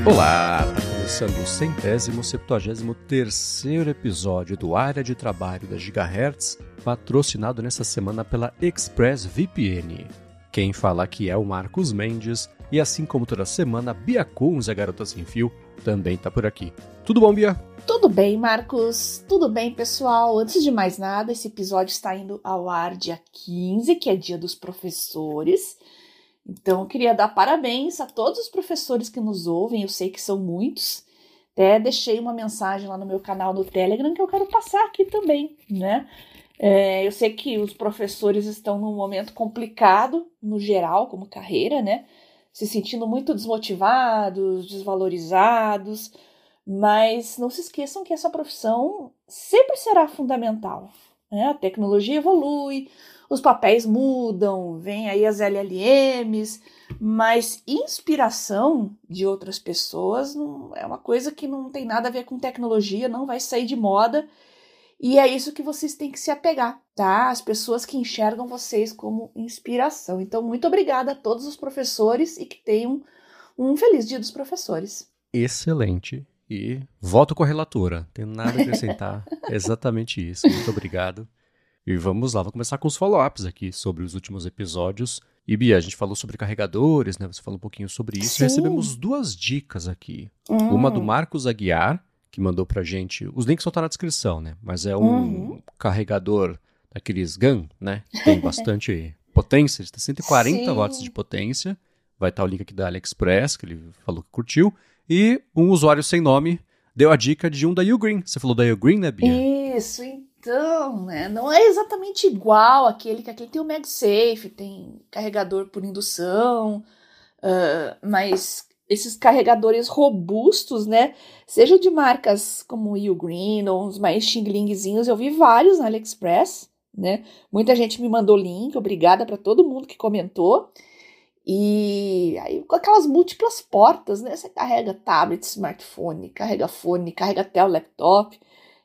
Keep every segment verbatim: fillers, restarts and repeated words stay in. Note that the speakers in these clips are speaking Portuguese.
Olá, está começando o centésimo septuagésimo terceiro episódio do Área de Trabalho da Gigahertz, patrocinado nessa semana pela ExpressVPN. Quem fala aqui é o Marcos Mendes, e assim como toda semana, Bia Kunz, a Garota Sem Fio, também está por aqui. Tudo bom, Bia? Tudo bem, Marcos. Tudo bem, pessoal. Antes de mais nada, esse episódio está indo ao ar dia quinze, que é dia dos professores. Então, eu queria dar parabéns a todos os professores que nos ouvem, eu sei que são muitos. Até deixei uma mensagem lá no meu canal no Telegram que eu quero passar aqui também, né? É, eu sei que os professores estão num momento complicado, no geral, como carreira, né? Se sentindo muito desmotivados, desvalorizados, mas não se esqueçam que essa profissão sempre será fundamental, né? A tecnologia evolui, os papéis mudam, vem aí as L L Ms, mas inspiração de outras pessoas não, é uma coisa que não tem nada a ver com tecnologia, não vai sair de moda, e é isso que vocês têm que se apegar, tá? As pessoas que enxergam vocês como inspiração. Então, muito obrigada a todos os professores e que tenham um feliz dia dos professores. Excelente. E voto com a relatora. Tenho nada a acrescentar. É exatamente isso. Muito obrigado. E vamos lá, vou começar com os follow-ups aqui sobre os últimos episódios. E Bia, a gente falou sobre carregadores, né? Você falou um pouquinho sobre isso. Sim. Recebemos duas dicas aqui. Hum. Uma do Marcos Aguiar, que mandou pra gente. Os links vão estar na descrição, né? Mas é um Uhum. carregador daqueles GAN, né? Que tem bastante potência, ele tem cento e quarenta Sim. watts de potência. Vai estar o link aqui da AliExpress, que ele falou que curtiu. E um usuário sem nome deu a dica de um da Ugreen. Você falou da Ugreen, né, Bia? Isso, então, né? Não é exatamente igual aquele que aqui tem o MagSafe, tem carregador por indução, uh, mas esses carregadores robustos, né? Seja de marcas como o Ugreen ou uns mais xing-lingzinhos, eu vi vários na AliExpress, né? Muita gente me mandou link, obrigada para todo mundo que comentou. E aí com aquelas múltiplas portas, né? Você carrega tablet, smartphone, carrega fone, carrega até o laptop.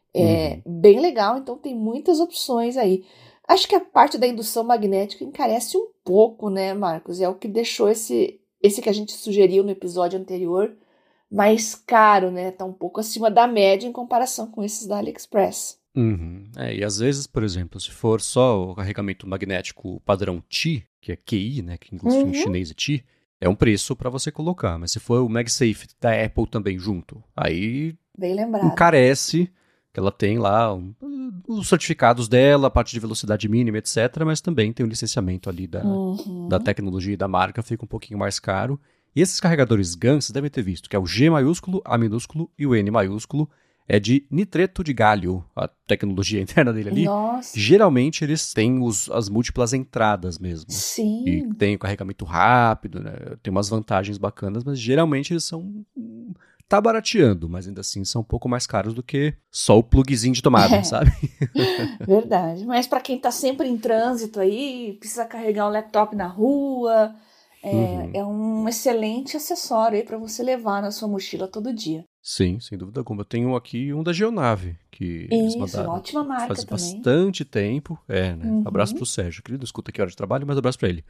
É uhum. Bem legal, então tem muitas opções aí. Acho que a parte da indução magnética encarece um pouco, né, Marcos? É o que deixou esse, esse que a gente sugeriu no episódio anterior mais caro, né? Tá um pouco acima da média em comparação com esses da AliExpress. Uhum. É, e às vezes, por exemplo, se for só o carregamento magnético padrão Qi, que é Q I, né, que inclusive uhum. em chinês é Qi, é um preço para você colocar. Mas se for o MagSafe da Apple também junto, aí bem lembrado. Encarece, que ela tem lá um, os certificados dela, a parte de velocidade mínima, etcétera, mas também tem o licenciamento ali da, uhum. da tecnologia e da marca, fica um pouquinho mais caro. E esses carregadores GAN, vocês devem ter visto, que é o G maiúsculo, A minúsculo e o N maiúsculo, é de nitreto de galho, a tecnologia interna dele ali. Nossa. Geralmente eles têm os, as múltiplas entradas mesmo. Sim. E tem o carregamento rápido, né? Tem umas vantagens bacanas, mas geralmente eles são... Tá barateando, mas ainda assim são um pouco mais caros do que só o plugzinho de tomada, é. sabe? Verdade. Mas para quem tá sempre em trânsito aí, precisa carregar um laptop na rua, é, uhum. é um excelente acessório aí para você levar na sua mochila todo dia. Sim, sem dúvida alguma. Eu tenho aqui um da Geonave, que Isso, eles mandaram ótima marca faz também. bastante tempo. É, né? Uhum. Abraço pro Sérgio, querido, escuta aqui a hora de trabalho, mas abraço pra ele.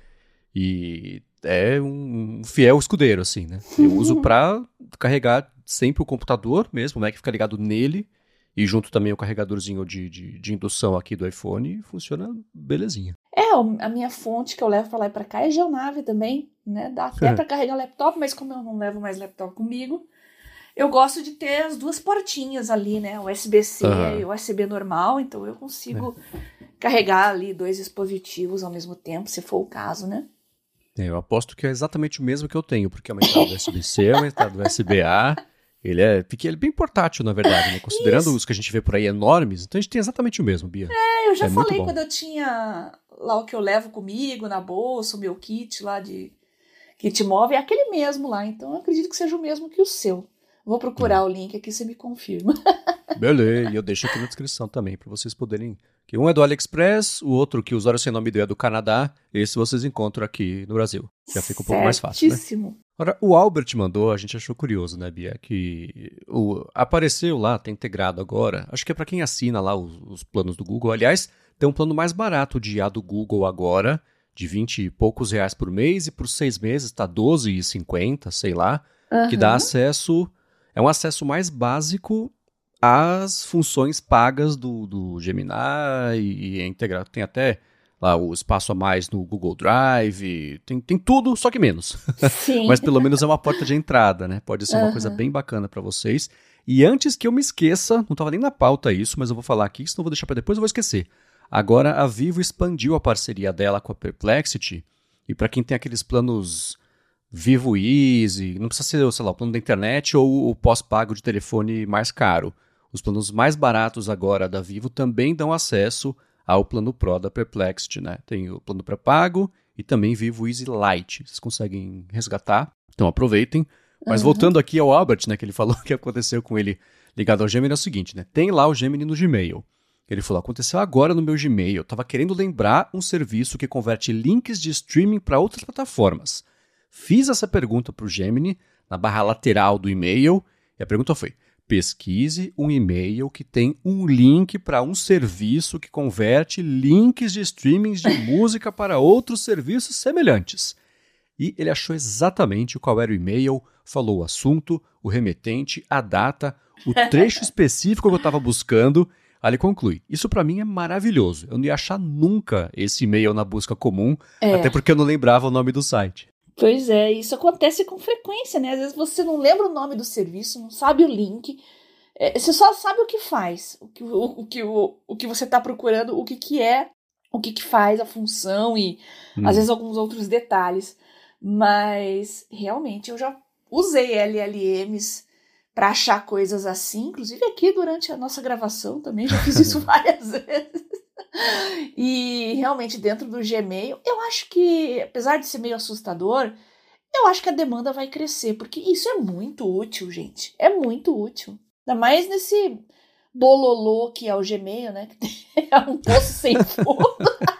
E é um fiel escudeiro, assim, né? Eu uso pra carregar sempre o computador mesmo, o Mac fica ligado nele, e junto também o carregadorzinho de, de, de indução aqui do iPhone, e funciona belezinha. É, a minha fonte que eu levo pra lá e pra cá é Geonave também, né? Dá até pra carregar laptop, mas como eu não levo mais laptop comigo, eu gosto de ter as duas portinhas ali, né? U S B C uhum. e U S B normal, então eu consigo é. carregar ali dois dispositivos ao mesmo tempo, se for o caso, né? É, eu aposto que é exatamente o mesmo que eu tenho, porque é uma entrada U S B C, uma entrada U S B A. Ele é pequeno, ele é bem portátil, na verdade, né? Considerando Isso. os que a gente vê por aí enormes, então a gente tem exatamente o mesmo, Bia. É, eu já é falei quando eu tinha lá o que eu levo comigo na bolsa, o meu kit lá de kit móvel, é aquele mesmo lá, então eu acredito que seja o mesmo que o seu. Vou procurar hum. o link aqui, você me confirma. Beleza, e eu deixo aqui na descrição também, para vocês poderem... Que um é do AliExpress, o outro que o usuário sem nome deu é do Canadá, esse vocês encontram aqui no Brasil. Já fica um pouco mais fácil, né? Agora, o Albert mandou, a gente achou curioso, né, Bia, que o, apareceu lá, tá integrado agora, acho que é para quem assina lá os, os planos do Google. Aliás, tem um plano mais barato de I A do Google agora, de vinte e poucos reais por mês, e por seis meses tá doze reais e cinquenta centavos, sei lá. uhum. que dá acesso, é um acesso mais básico às funções pagas do, do Gemini e, e é integrado. Tem até lá o espaço a mais no Google Drive, tem, tem tudo, só que menos. Sim. Mas pelo menos é uma porta de entrada, né? Pode ser uma uhum. coisa bem bacana para vocês. E antes que eu me esqueça, não estava nem na pauta isso, mas eu vou falar aqui, senão eu vou deixar para depois, eu vou esquecer. Agora a Vivo expandiu a parceria dela com a Perplexity, e para quem tem aqueles planos Vivo Easy, não precisa ser, sei lá, o plano da internet ou o pós-pago de telefone mais caro. Os planos mais baratos agora da Vivo também dão acesso ao plano Pro da Perplexity, né? Tem o plano pré-pago e também Vivo Easy Lite. Vocês conseguem resgatar, então aproveitem. Mas uhum. voltando aqui ao Albert, né, que ele falou que aconteceu com ele ligado ao Gemini, é o seguinte, né? Tem lá o Gemini no Gmail. Ele falou, aconteceu agora no meu Gmail, eu estava querendo lembrar um serviço que converte links de streaming para outras plataformas. Fiz essa pergunta para o Gemini, na barra lateral do e-mail, e a pergunta foi, pesquise um e-mail que tem um link para um serviço que converte links de streamings de música para outros serviços semelhantes. E ele achou exatamente qual era o e-mail, falou o assunto, o remetente, a data, o trecho específico que eu estava buscando. Aí ele conclui, isso para mim é maravilhoso, eu não ia achar nunca esse e-mail na busca comum, é. até porque eu não lembrava o nome do site. Pois é, isso acontece com frequência, né? Às vezes você não lembra o nome do serviço, não sabe o link, é, você só sabe o que faz, o que, o, o, que, o, o que você está procurando, o que, que é, o que, que faz, a função e hum. às vezes alguns outros detalhes. Mas realmente eu já usei L L Ms para achar coisas assim, inclusive aqui durante a nossa gravação também já fiz isso várias vezes. E realmente dentro do Gmail, eu acho que, apesar de ser meio assustador, eu acho que a demanda vai crescer, porque isso é muito útil, gente. É muito útil. Ainda mais nesse bololô que é o Gmail, né? É um poço sem fundo.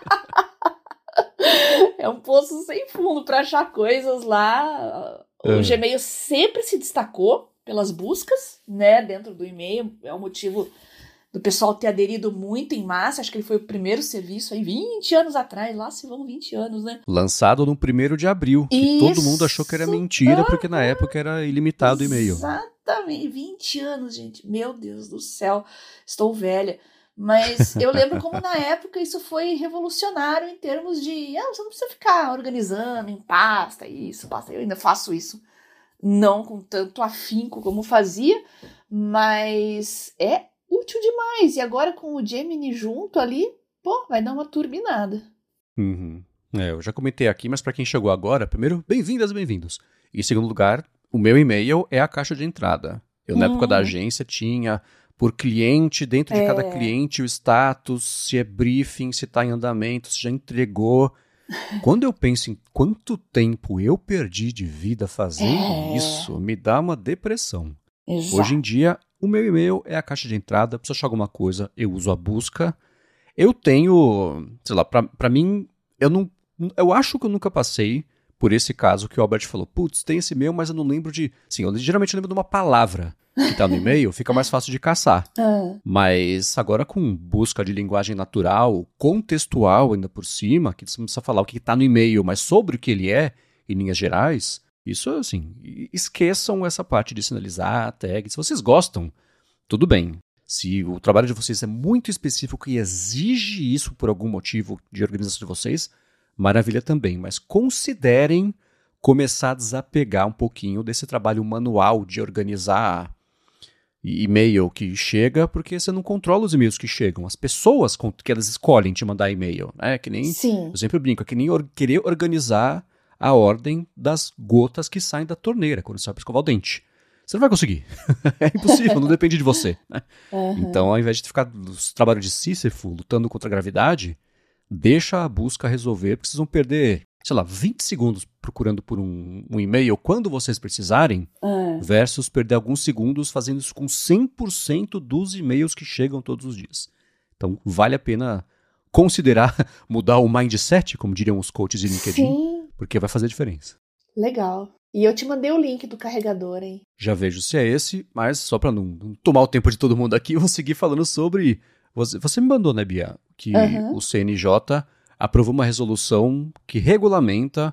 É um poço sem fundo para achar coisas lá. O é. Gmail sempre se destacou pelas buscas, né, dentro do e-mail. É o motivo do pessoal ter aderido muito em massa. Acho que ele foi o primeiro serviço aí vinte anos atrás. Lá se vão vinte anos, né? Lançado no primeiro de abril. E todo mundo achou que era mentira, porque na época era ilimitado o e-mail. Exatamente. vinte anos, gente. Meu Deus do céu. Estou velha. Mas eu lembro como na época isso foi revolucionário em termos de... Ah, você não precisa ficar organizando em pasta, isso, pasta. Eu ainda faço isso. Não com tanto afinco como fazia, mas é útil demais. E agora com o Gemini junto ali, pô, vai dar uma turbinada. Uhum. É, eu já comentei aqui, mas para quem chegou agora, primeiro, bem-vindas, bem-vindos. E em segundo lugar, o meu e-mail é a caixa de entrada. Eu, na uhum. época da agência, tinha... por cliente, dentro de é. cada cliente, o status, se é briefing, se está em andamento, se já entregou. Quando eu penso em quanto tempo eu perdi de vida fazendo é. isso, me dá uma depressão. Exato. Hoje em dia, o meu e-mail é a caixa de entrada, preciso achar alguma coisa, eu uso a busca. Eu tenho, sei lá, pra, pra mim, eu não, eu acho que eu nunca passei por esse caso que o Albert falou. Putz, tem esse e-mail, mas eu não lembro de... Sim, eu geralmente lembro de uma palavra que tá no e-mail, fica mais fácil de caçar. Ah. Mas agora com busca de linguagem natural, contextual ainda por cima, que você não precisa falar o que tá no e-mail, mas sobre o que ele é, em linhas gerais, isso assim, esqueçam essa parte de sinalizar, tag. Se vocês gostam, tudo bem. Se o trabalho de vocês é muito específico e exige isso por algum motivo de organização de vocês, maravilha também. Mas considerem começar a desapegar um pouquinho desse trabalho manual de organizar e-mail que chega, porque você não controla os e-mails que chegam, as pessoas que elas escolhem te mandar e-mail, né? Que nem, Sim. eu sempre brinco, é que nem or- querer organizar a ordem das gotas que saem da torneira quando você vai para escovar o dente. Você não vai conseguir. É impossível, não depende de você. Né? Uhum. Então, ao invés de ficar no trabalho de Sísifo lutando contra a gravidade, deixa a busca resolver, porque vocês vão perder, sei lá, vinte segundos procurando por um, um e-mail quando vocês precisarem, uhum. versus perder alguns segundos fazendo isso com cem por cento dos e-mails que chegam todos os dias. Então, vale a pena considerar mudar o mindset, como diriam os coaches de LinkedIn, Sim. porque vai fazer diferença. Legal. E eu te mandei o link do carregador, hein? Já vejo se é esse, mas só para não, não tomar o tempo de todo mundo aqui, eu vou seguir falando sobre... Você, você me mandou, né, Bia, que uhum. o C N J aprovou uma resolução que regulamenta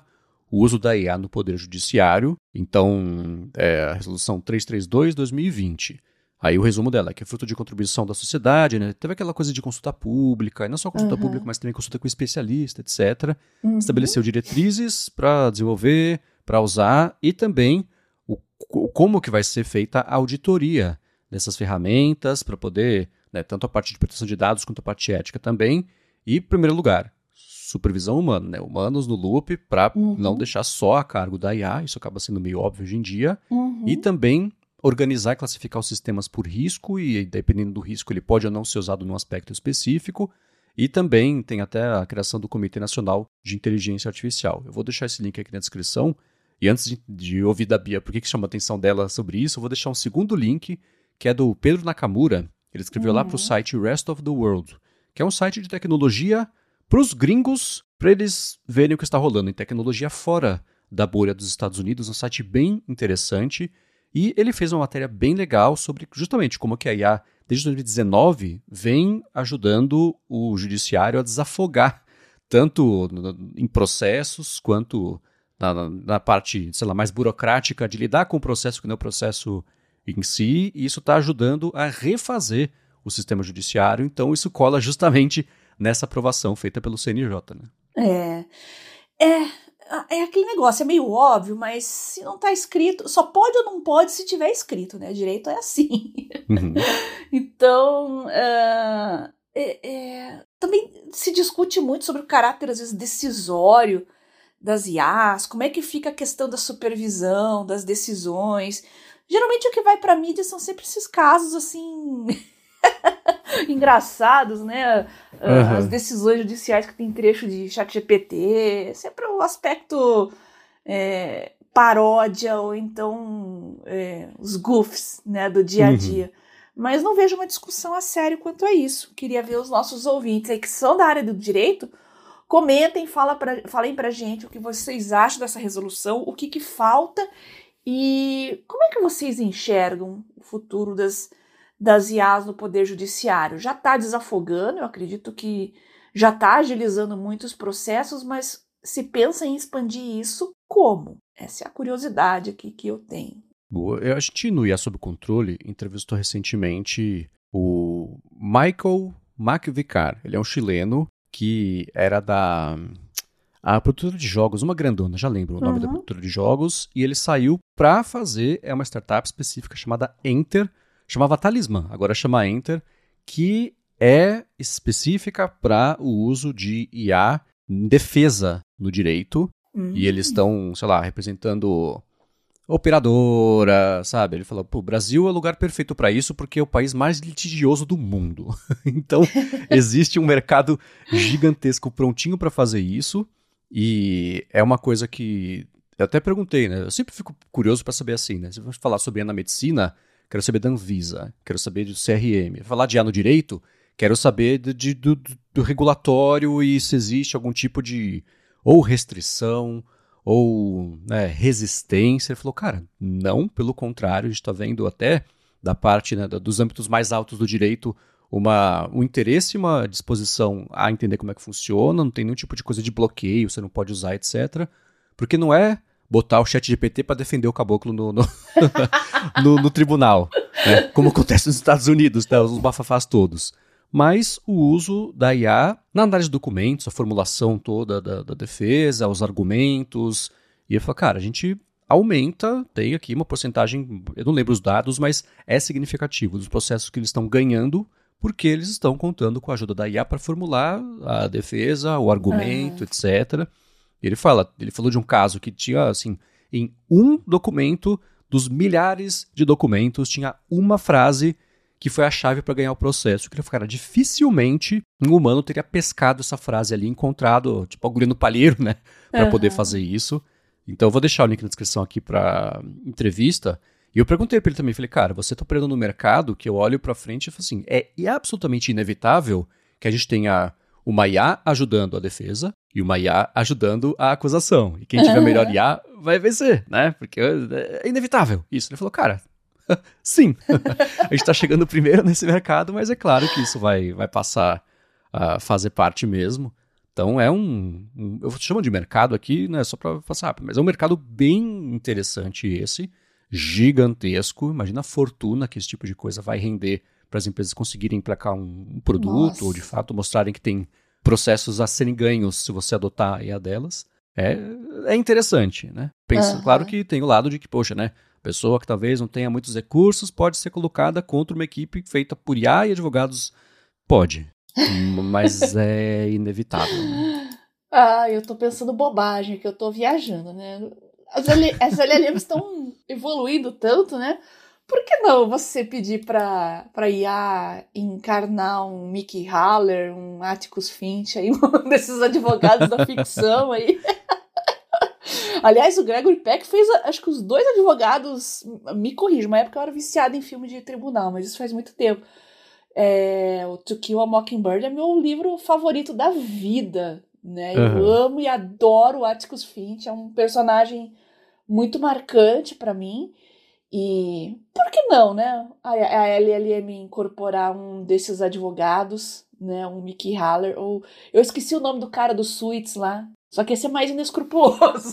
o uso da I A no Poder Judiciário. Então, é a Resolução trezentos e trinta e dois de dois mil e vinte. Aí o resumo dela é que é fruto de contribuição da sociedade, né? Teve aquela coisa de consulta pública, e não só consulta uhum. pública, mas também consulta com especialista, etcétera. Uhum. Estabeleceu diretrizes para desenvolver, para usar, e também o, o, como que vai ser feita a auditoria dessas ferramentas, para poder, né, tanto a parte de proteção de dados quanto a parte ética também. E, em primeiro lugar, supervisão humana, né? Humanos no loop, para uhum. não deixar só a cargo da I A, isso acaba sendo meio óbvio hoje em dia, uhum. e também organizar e classificar os sistemas por risco, e dependendo do risco ele pode ou não ser usado num aspecto específico, e também tem até a criação do Comitê Nacional de Inteligência Artificial. Eu vou deixar esse link aqui na descrição, e antes de, de ouvir da Bia por que, que chama a atenção dela sobre isso, eu vou deixar um segundo link, que é do Pedro Nakamura. Ele escreveu uhum. lá para o site Rest of the World, que é um site de tecnologia para os gringos, para eles verem o que está rolando em tecnologia fora da bolha dos Estados Unidos, um site bem interessante. E ele fez uma matéria bem legal sobre justamente como que a I A, desde dois mil e dezenove, vem ajudando o judiciário a desafogar, tanto em processos quanto na, na parte, sei lá, mais burocrática de lidar com o processo que não é o processo em si, e isso está ajudando a refazer o sistema judiciário. Então isso cola justamente nessa aprovação feita pelo C N J, né? É, é... É aquele negócio, é meio óbvio, mas se não tá escrito, só pode ou não pode se tiver escrito, né? Direito é assim. Uhum. Então, uh, é, é, também se discute muito sobre o caráter, às vezes, decisório das I As, como é que fica a questão da supervisão, das decisões. Geralmente o que vai pra mídia são sempre esses casos, assim... engraçados, né? Uhum. As decisões judiciais que tem trecho de ChatGPT, sempre o aspecto é, paródia ou então é, os goofs, né, do dia a dia. Uhum. Mas não vejo uma discussão a sério quanto a isso. Queria ver os nossos ouvintes aí que são da área do direito, comentem, fala pra, falem pra gente o que vocês acham dessa resolução, o que, que falta e como é que vocês enxergam o futuro das das I As no Poder Judiciário. Já está desafogando, eu acredito que já está agilizando muitos processos, mas se pensa em expandir isso, como? Essa é a curiosidade aqui que eu tenho. Boa. A gente no I A Sob Controle entrevistou recentemente o Michael Macvicar. Ele é um chileno que era da a produtora de jogos, uma grandona, já lembro o nome uhum. da produtora de jogos, e ele saiu para fazer é uma startup específica chamada Enter, chamava Talismã, agora chama Enter, que é específica para o uso de I A em defesa no direito. Uhum. E eles estão, sei lá, representando operadora, sabe? Ele falou, pô, o Brasil é o lugar perfeito para isso porque é o país mais litigioso do mundo. Então, existe um mercado gigantesco prontinho para fazer isso. E é uma coisa que eu até perguntei, né? Eu sempre fico curioso para saber assim, né? Se vamos falar sobre I A na medicina... Quero saber da Anvisa, quero saber do C R M. Falar de I A no direito, quero saber de, de, do, do regulatório e se existe algum tipo de ou restrição ou né, resistência. Ele falou, cara, não, pelo contrário, a gente está vendo até da parte né, dos âmbitos mais altos do direito uma, um interesse e uma disposição a entender como é que funciona, não tem nenhum tipo de coisa de bloqueio, você não pode usar, etcétera. Porque não é botar o ChatGPT para defender o caboclo no, no, no, no tribunal, né? Como acontece nos Estados Unidos, né? Os bafafás todos. Mas o uso da I A na análise de documentos, a formulação toda da, da defesa, os argumentos. E eu falo, cara, a gente aumenta, tem aqui uma porcentagem, eu não lembro os dados, mas é significativo dos processos que eles estão ganhando, porque eles estão contando com a ajuda da I A para formular a defesa, o argumento, uhum. etcétera. Ele fala, ele falou de um caso que tinha, assim, em um documento dos milhares de documentos, tinha uma frase que foi a chave para ganhar o processo. Que ele falou, cara, dificilmente um humano teria pescado essa frase ali, encontrado, tipo, agulha no palheiro, né, para uhum. poder fazer isso. Então, eu vou deixar o link na descrição aqui para entrevista. E eu perguntei para ele também, falei, cara, você está operando no mercado que eu olho para frente e falo assim, é, é absolutamente inevitável que a gente tenha uma I A ajudando a defesa e uma I A ajudando a acusação. E quem tiver melhor I A vai vencer, né? Porque é inevitável isso. Ele falou, cara, sim. A gente está chegando primeiro nesse mercado, mas é claro que isso vai, vai passar a fazer parte mesmo. Então é um, um eu chamo de mercado aqui, né, só para passar, mas é um mercado bem interessante esse, gigantesco. Imagina a fortuna que esse tipo de coisa vai render para as empresas conseguirem emplacar um, um produto, Nossa. Ou de fato mostrarem que tem processos a serem ganhos se você adotar a I A delas. É, é interessante, né? Pensa, uhum. Claro que tem o lado de que, poxa, né? Pessoa que talvez não tenha muitos recursos pode ser colocada contra uma equipe feita por I A e advogados. Pode. Mas é inevitável. Né? Ah, eu tô pensando bobagem, que eu tô viajando, né? As, L- as L L Ms estão evoluindo tanto, né? Por que não você pedir pra, pra I A encarnar um Mickey Haller, um Atticus Finch, aí, um desses advogados da ficção aí? Aliás, o Gregory Peck fez, acho que os dois advogados, me corrijo, uma época eu era viciada em filme de tribunal, mas isso faz muito tempo. É, o To Kill a Mockingbird é meu livro favorito da vida, né? Eu uhum. amo e adoro o Atticus Finch, é um personagem muito marcante para mim. E por que não, né? A, a L L M incorporar um desses advogados, né? Um Mickey Haller, ou eu esqueci o nome do cara do Suits lá, só que esse é mais inescrupuloso.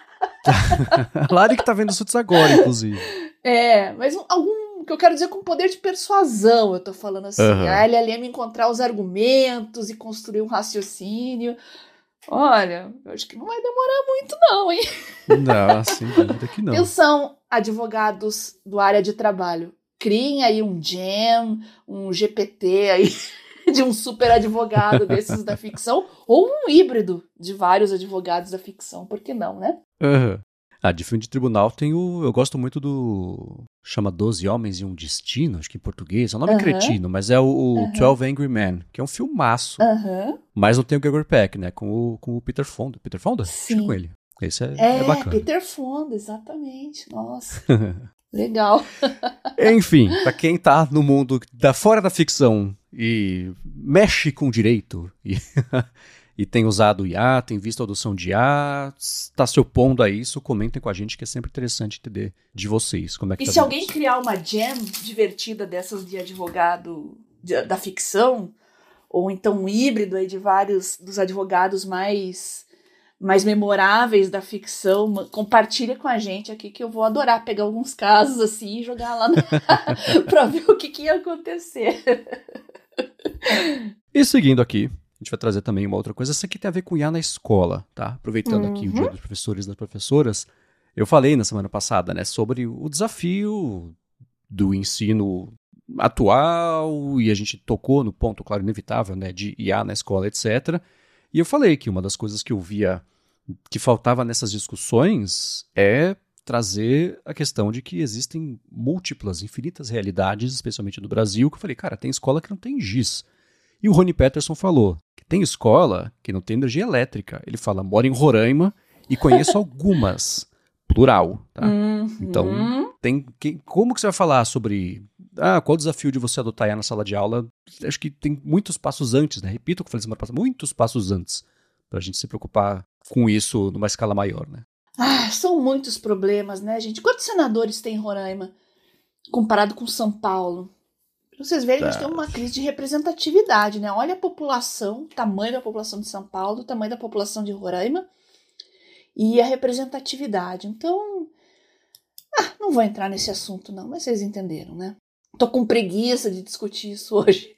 Lari que tá vendo Suits agora, inclusive. É, mas um, algum que eu quero dizer com poder de persuasão, eu tô falando assim, uhum. A L L M encontrar os argumentos e construir um raciocínio. Olha, eu acho que não vai demorar muito não, hein? Não, sem dúvida que não. Atenção, advogados do área de trabalho. Criem aí um jam, um G P T aí de um super advogado desses da ficção, ou um híbrido de vários advogados da ficção, por que não, né? Uhum. Ah, de filme de tribunal tem o... Eu gosto muito do... Chama Doze Homens e um Destino, acho que em português. É um nome uhum. cretino, mas é o, o uhum. twelve Angry Men, que é um filmaço. Uhum. Mas não tem o Gregory Peck, né? Com o, com o Peter Fonda. Peter Fonda? Sim. Acho que com ele. Esse é, é, é bacana. Peter Fonda, exatamente. Nossa, legal. Enfim, pra quem tá no mundo da fora da ficção e mexe com direito e... E tem usado I A, tem visto a adoção de I A, está se opondo a isso, comentem com a gente que é sempre interessante entender de vocês. Como é que e tá se alguém isso. criar uma jam divertida dessas de advogado de, da ficção, ou então um híbrido aí de vários dos advogados mais, mais memoráveis da ficção, compartilha com a gente aqui que eu vou adorar pegar alguns casos assim e jogar lá para ver o que, que ia acontecer. E seguindo aqui, a gente vai trazer também uma outra coisa. Essa aqui tem a ver com I A na escola, tá? Aproveitando uhum. aqui o dia dos professores e das professoras. Eu falei na semana passada, né, sobre o desafio do ensino atual e a gente tocou no ponto, claro, inevitável, né, de I A na escola, etcétera. E eu falei que uma das coisas que eu via que faltava nessas discussões é trazer a questão de que existem múltiplas, infinitas realidades, especialmente no Brasil, que eu falei, cara, tem escola que não tem giz. E o Rony Peterson falou que tem escola que não tem energia elétrica. Ele fala, mora em Roraima e conheço algumas, plural, tá? Uhum. Então, tem, que, como que você vai falar sobre ah, qual o desafio de você adotar I A na sala de aula? Acho que tem muitos passos antes, né? Repito o que eu falei semana passada, muitos passos antes pra gente se preocupar com isso numa escala maior, né? Ah, são muitos problemas, né, gente? Quantos senadores tem em Roraima comparado com São Paulo? Vocês verem, a gente tem uma crise de representatividade, né? Olha a população, o tamanho da população de São Paulo, o tamanho da população de Roraima e a representatividade. Então, ah, não vou entrar nesse assunto não, mas vocês entenderam, né? Tô com preguiça de discutir isso hoje.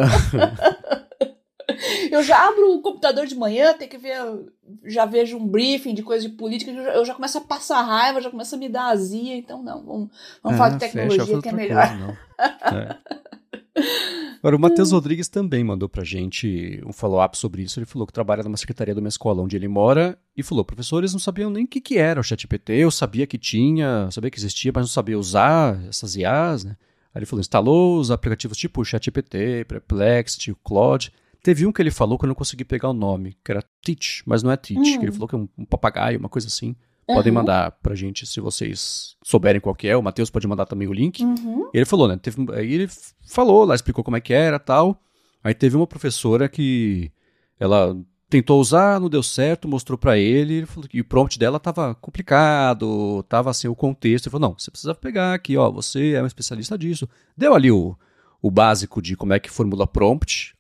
Eu já abro o computador de manhã, tem que ver, já vejo um briefing de coisa de política, eu já, eu já começo a passar raiva, já começo a me dar azia, então não, vamos, vamos ah, falar de tecnologia fecha, que é melhor. Coisa, não. É. Agora, o Matheus Rodrigues também mandou pra gente um follow-up sobre isso. Ele falou que trabalha numa secretaria de uma escola onde ele mora e falou, professores não sabiam nem o que, que era o ChatGPT, eu sabia que tinha, sabia que existia, mas não sabia usar essas I As, né? Aí ele falou, instalou os aplicativos tipo o ChatGPT, Perplexity, o Claude. Teve um que ele falou que eu não consegui pegar o nome, que era Teach, mas não é Teach, hum. que ele falou que é um, um papagaio, uma coisa assim. Uhum. Podem mandar pra gente se vocês souberem qual que é. O Matheus pode mandar também o link. Uhum. E ele falou, né? Teve, aí ele falou lá, explicou como é que era e tal. Aí teve uma professora que ela tentou usar, não deu certo, mostrou pra ele. Ele falou que o prompt dela tava complicado, tava sem o contexto. Ele falou, não, você precisa pegar aqui, ó, você é um especialista disso. Deu ali o, o básico de como é que formula prompt.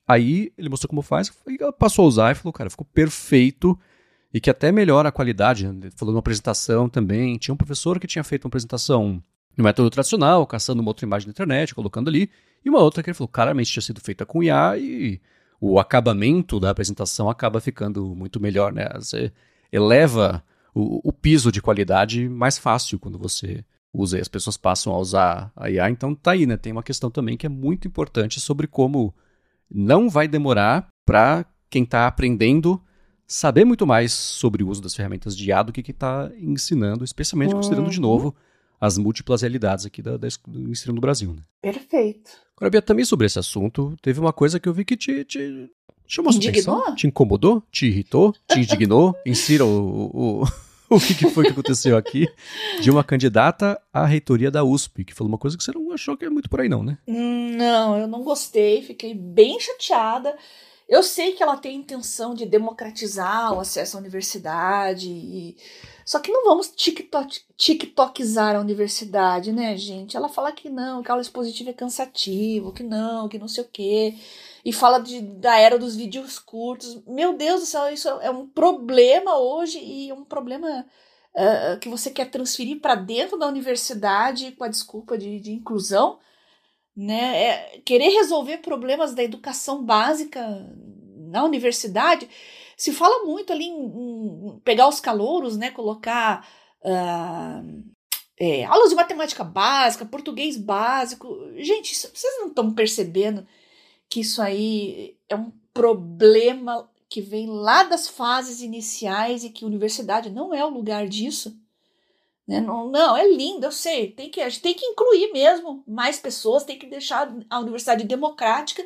Aí ele mostrou como faz, e ela passou a usar e falou, cara, ficou perfeito e que até melhora a qualidade. Ele falou numa apresentação também, tinha um professor que tinha feito uma apresentação no método tradicional, caçando uma outra imagem na internet, colocando ali, e uma outra que ele falou, claramente tinha sido feita com I A e o acabamento da apresentação acaba ficando muito melhor, né? Você eleva o, o piso de qualidade mais fácil quando você usa e as pessoas passam a usar a I A. Então tá aí, né? Tem uma questão também que é muito importante sobre como não vai demorar para quem está aprendendo saber muito mais sobre o uso das ferramentas de I A do que quem está ensinando, especialmente uhum. considerando de novo as múltiplas realidades aqui da, da, do ensino do Brasil. Né? Perfeito. Agora, Bia, também sobre esse assunto, teve uma coisa que eu vi que te, te chamou a atenção. Te incomodou? Te irritou? Te indignou? Insira o, o, o que, que foi que aconteceu aqui de uma candidata à reitoria da U S P, que falou uma coisa que você não achou que é muito por aí não, né? Não, eu não gostei, fiquei bem chateada. Eu sei que ela tem a intenção de democratizar o acesso à universidade, e... só que não vamos tiktok, tiktokizar a universidade, né, gente? Ela fala que não, que a aula expositiva é cansativo, que não, que não sei o quê, e fala de, da era dos vídeos curtos. Meu Deus do céu, isso é um problema hoje, e é um problema uh, que você quer transferir para dentro da universidade com a desculpa de, de inclusão. Né? É, querer resolver problemas da educação básica na universidade, se fala muito ali em, em pegar os calouros, né? Colocar uh, é, aulas de matemática básica, português básico. Gente, isso, vocês não estão percebendo que isso aí é um problema que vem lá das fases iniciais e que a universidade não é o lugar disso? Não, não, é lindo, eu sei, tem que, a gente tem que incluir mesmo mais pessoas, tem que deixar a universidade democrática,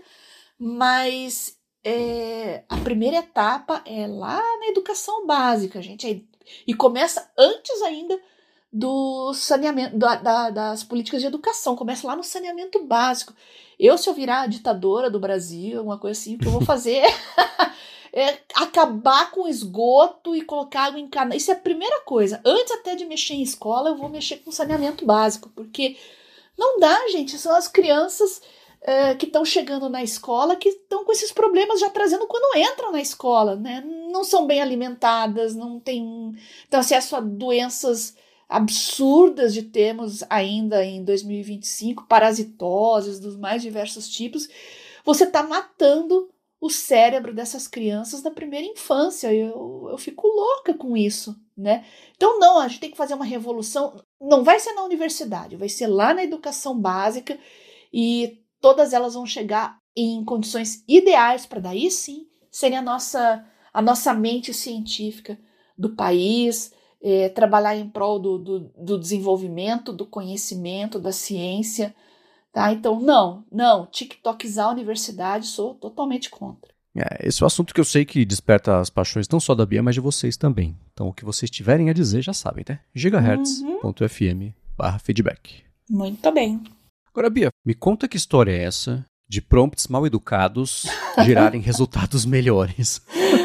mas é, a primeira etapa é lá na educação básica, gente, e começa antes ainda do saneamento, da, da, das políticas de educação, começa lá no saneamento básico. Eu, se eu virar a ditadora do Brasil, uma coisa assim, o que eu vou fazer é acabar com o esgoto e colocar água em cana. Isso é a primeira coisa. Antes até de mexer em escola, eu vou mexer com saneamento básico, porque não dá, gente. São as crianças uh, que estão chegando na escola que estão com esses problemas já trazendo quando entram na escola, né? Não são bem alimentadas, não têm acesso a doenças absurdas de termos ainda em dois mil e vinte e cinco, parasitoses dos mais diversos tipos. Você está matando o cérebro dessas crianças na primeira infância. Eu, eu fico louca com isso, né? Então, não, a gente tem que fazer uma revolução. Não vai ser na universidade, vai ser lá na educação básica, e todas elas vão chegar em condições ideais para daí sim serem a nossa, a nossa mente científica do país, é, trabalhar em prol do, do, do desenvolvimento, do conhecimento, da ciência. Tá? Então, não, não, tiktokizar a universidade, sou totalmente contra. É, esse é o assunto que eu sei que desperta as paixões não só da Bia, mas de vocês também. Então, o que vocês tiverem a dizer, já sabem, né? gigahertz ponto f m barra feedback. Muito bem. Agora, Bia, me conta que história é essa de prompts mal educados gerarem resultados melhores.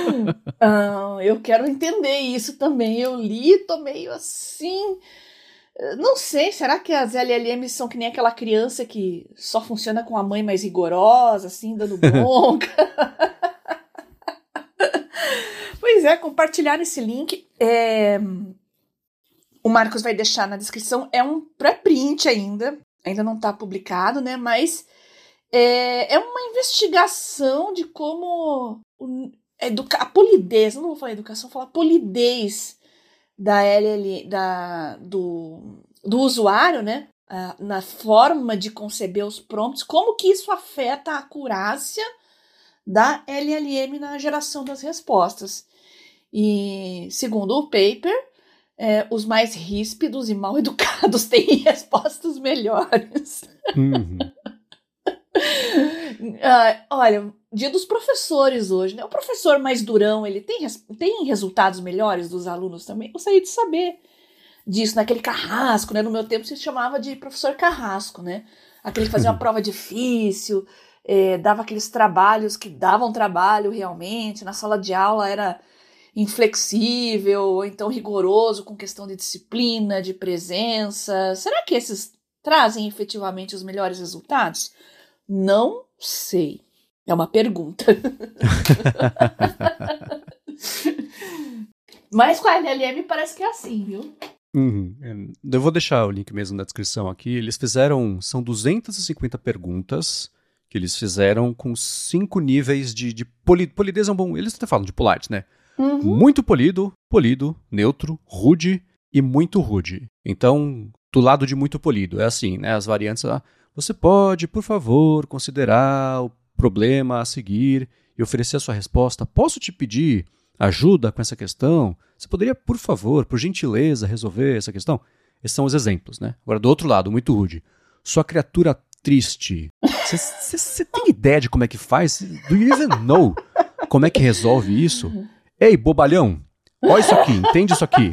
ah, eu quero entender isso também. Eu li e tô meio assim... Não sei, será que as L L Ms são que nem aquela criança que só funciona com a mãe mais rigorosa, assim, dando bronca? Pois é, compartilhar esse link. É... O Marcos vai deixar na descrição. É um pré-print ainda, ainda não está publicado, né? Mas é, é uma investigação de como educa... a polidez, não vou falar educação, vou falar polidez da L L, da, do, do usuário, né, uh, na forma de conceber os prompts, como que isso afeta a acurácia da L L M na geração das respostas. E, segundo o paper, é, os mais ríspidos e mal educados têm respostas melhores. Uhum. uh, olha, dia dos professores hoje, né? O professor mais durão, ele tem, tem resultados melhores dos alunos também? Eu gostaria de saber disso, naquele carrasco, né? No meu tempo se chamava de professor carrasco, né? Aquele que fazia uma prova difícil, é, dava aqueles trabalhos que davam trabalho realmente, na sala de aula era inflexível, ou então rigoroso com questão de disciplina, de presença. Será que esses trazem efetivamente os melhores resultados? Não sei. É uma pergunta. Mas com a L L M parece que é assim, viu? Uhum. Eu vou deixar o link mesmo na descrição aqui. Eles fizeram, são duzentas e cinquenta perguntas que eles fizeram com cinco níveis de, de poli, polidez é um bom, eles até falam de polite, né? Uhum. Muito polido, polido, neutro, rude e muito rude. Então, do lado de muito polido, é assim, né? As variantes, ah, você pode, por favor, considerar o problema a seguir e oferecer a sua resposta. Posso te pedir ajuda com essa questão? Você poderia, por favor, por gentileza, resolver essa questão? Esses são os exemplos, né? Agora, do outro lado, muito rude. Sua criatura triste. Você tem ideia de como é que faz? Do you even know como é que resolve isso? Ei, bobalhão, olha isso aqui, entende isso aqui?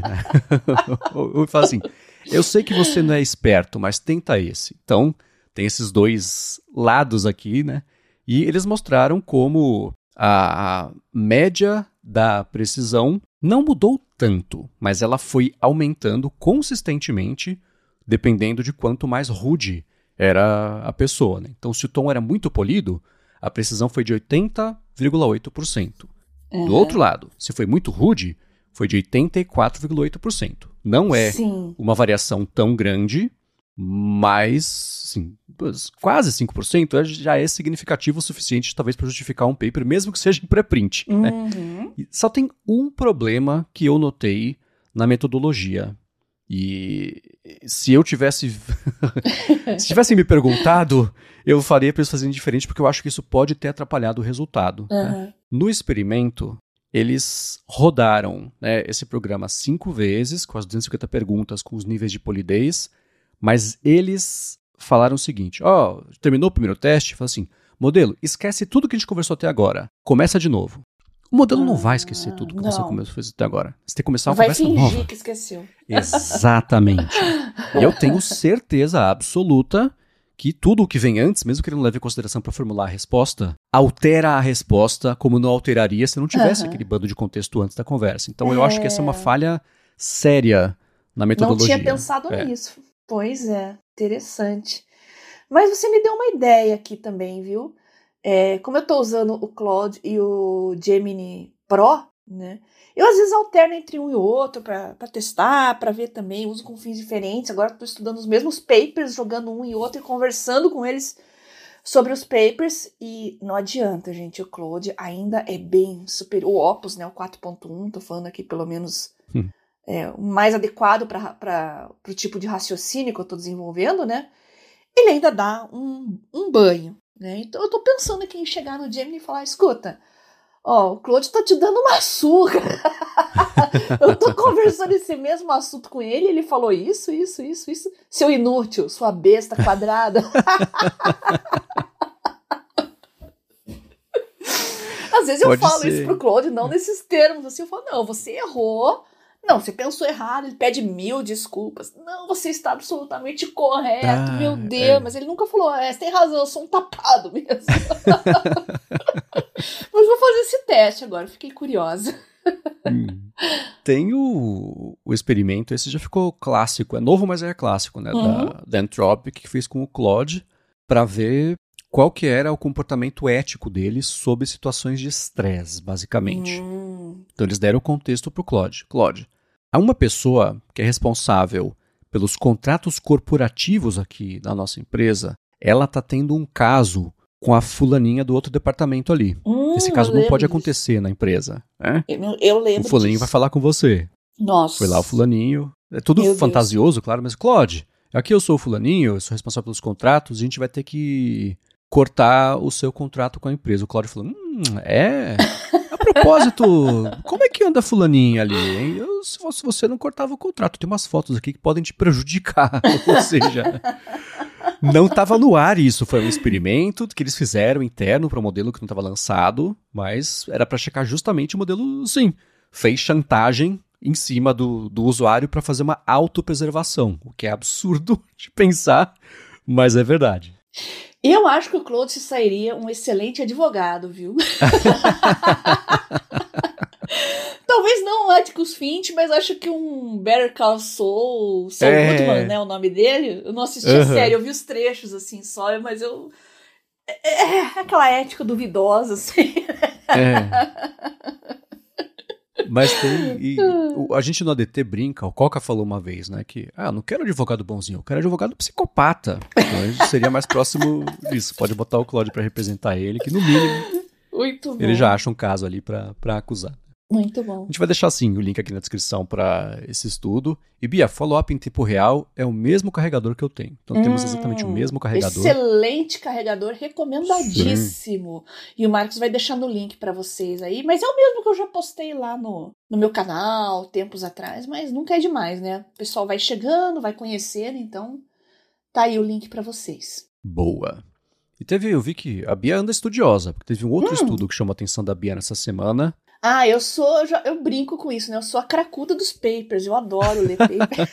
Eu falo assim, eu sei que você não é esperto, mas tenta esse. Então, tem esses dois lados aqui, né? E eles mostraram como a, a média da precisão não mudou tanto, mas ela foi aumentando consistentemente, dependendo de quanto mais rude era a pessoa, né? Então, se o tom era muito polido, a precisão foi de oitenta vírgula oito por cento. Uhum. Do outro lado, se foi muito rude, foi de oitenta e quatro vírgula oito por cento. Não é Sim. uma variação tão grande, mas sim, quase cinco por cento já é significativo o suficiente, talvez, para justificar um paper, mesmo que seja em pré-print. Uhum. Né? E só tem um problema que eu notei na metodologia. E se eu tivesse se tivessem me perguntado, eu faria para eles fazerem diferente, porque eu acho que isso pode ter atrapalhado o resultado. Uhum. Né? No experimento, eles rodaram, né, esse programa cinco vezes, com as duzentas e cinquenta perguntas, com os níveis de polidez, mas eles falaram o seguinte, ó, oh, terminou o primeiro teste, fala assim, modelo, esquece tudo que a gente conversou até agora, começa de novo. O modelo ah, não vai esquecer tudo que não. você conversou até agora. Você tem que começar uma vai conversa nova. Vai fingir que esqueceu. Exatamente. E eu tenho certeza absoluta que tudo o que vem antes, mesmo que ele não leve em consideração para formular a resposta, altera a resposta como não alteraria se não tivesse uhum. aquele bando de contexto antes da conversa. Então é... eu acho que essa é uma falha séria na metodologia. Não tinha pensado é. nisso. Pois é, interessante. Mas você me deu uma ideia aqui também, viu? É, como eu estou usando o Claude e o Gemini Pro, né? Eu às vezes alterno entre um e outro para testar, para ver também, uso com fins diferentes. Agora estou estudando os mesmos papers, jogando um e outro e conversando com eles sobre os papers. E não adianta, gente, o Claude ainda é bem superior. O Opus, né, o quatro ponto um, estou falando aqui pelo menos hum. é, o mais adequado para o tipo de raciocínio que eu estou desenvolvendo, né? Ele ainda dá um, um banho. Né? Então eu tô pensando aqui em chegar no Gemini e falar, escuta, ó, o Claude tá te dando uma surra. Eu tô conversando esse mesmo assunto com ele, ele falou isso, isso, isso, isso. Seu inútil, sua besta quadrada. Às vezes eu Pode falo ser. isso pro Claude, não nesses termos, assim, eu falo, não, você errou. Não, você pensou errado, ele pede mil desculpas. Não, você está absolutamente correto, ah, meu Deus. É. Mas ele nunca falou, é, você tem razão, eu sou um tapado mesmo. Mas vou fazer esse teste agora, fiquei curiosa. Hum. Tem o, o experimento, esse já ficou clássico, é novo, mas é clássico, né? Uhum. Da, da Anthropic, que fez com o Claude, para ver qual que era o comportamento ético dele sob situações de estresse, basicamente. Hum. Então eles deram o contexto para o Claude. Claude, há uma pessoa que é responsável pelos contratos corporativos aqui na nossa empresa, ela está tendo um caso com a fulaninha do outro departamento ali. Hum, Esse caso não pode disso. acontecer na empresa. Né? Eu, eu lembro O fulaninho disso. vai falar com você. Nossa. Foi lá o fulaninho. É tudo Meu fantasioso, Deus. claro, mas Claude, aqui eu sou o fulaninho, eu sou responsável pelos contratos, a gente vai ter que cortar o seu contrato com a empresa. O Claude falou, hum, é... A propósito, como é que anda a fulaninha ali, hein? Eu, se fosse você, não cortava o contrato. Tem umas fotos aqui que podem te prejudicar. Ou seja, não estava no ar isso. Foi um experimento que eles fizeram interno para o modelo que não estava lançado, mas era para checar justamente o modelo, sim. Fez chantagem em cima do, do usuário para fazer uma autopreservação, o que é absurdo de pensar, mas é verdade. Eu acho que o Claude sairia um excelente advogado, viu? Talvez não um Atticus Finch, mas acho que um Better Call Saul, Saul é. Goodman, né, o nome dele. Eu não assisti uhum. a série, eu vi os trechos assim só, mas eu, É, aquela ética duvidosa, assim. É. Mas tem... E, a gente no A D T brinca, o Coca falou uma vez, né, que, ah, não quero advogado bonzinho, eu quero advogado psicopata. Então a gente seria mais próximo disso. Pode botar o Claudio pra representar ele, que no mínimo Muito bom. ele já acha um caso ali pra, pra acusar. Muito bom. A gente vai deixar, sim, o link aqui na descrição para esse estudo. E, Bia, follow-up em tempo real é o mesmo carregador que eu tenho. Então, hum, temos exatamente o mesmo carregador. Excelente carregador, recomendadíssimo. Sim. E o Marcos vai deixar no link para vocês aí. Mas é o mesmo que eu já postei lá no, no meu canal, tempos atrás. Mas nunca é demais, né? O pessoal vai chegando, vai conhecendo. Então, tá aí o link para vocês. Boa. E teve, eu vi que a Bia anda estudiosa. Porque teve um outro hum. estudo que chamou a atenção da Bia nessa semana. Ah, eu sou, eu, já, eu brinco com isso, né? Eu sou a cracuda dos papers, eu adoro ler paper.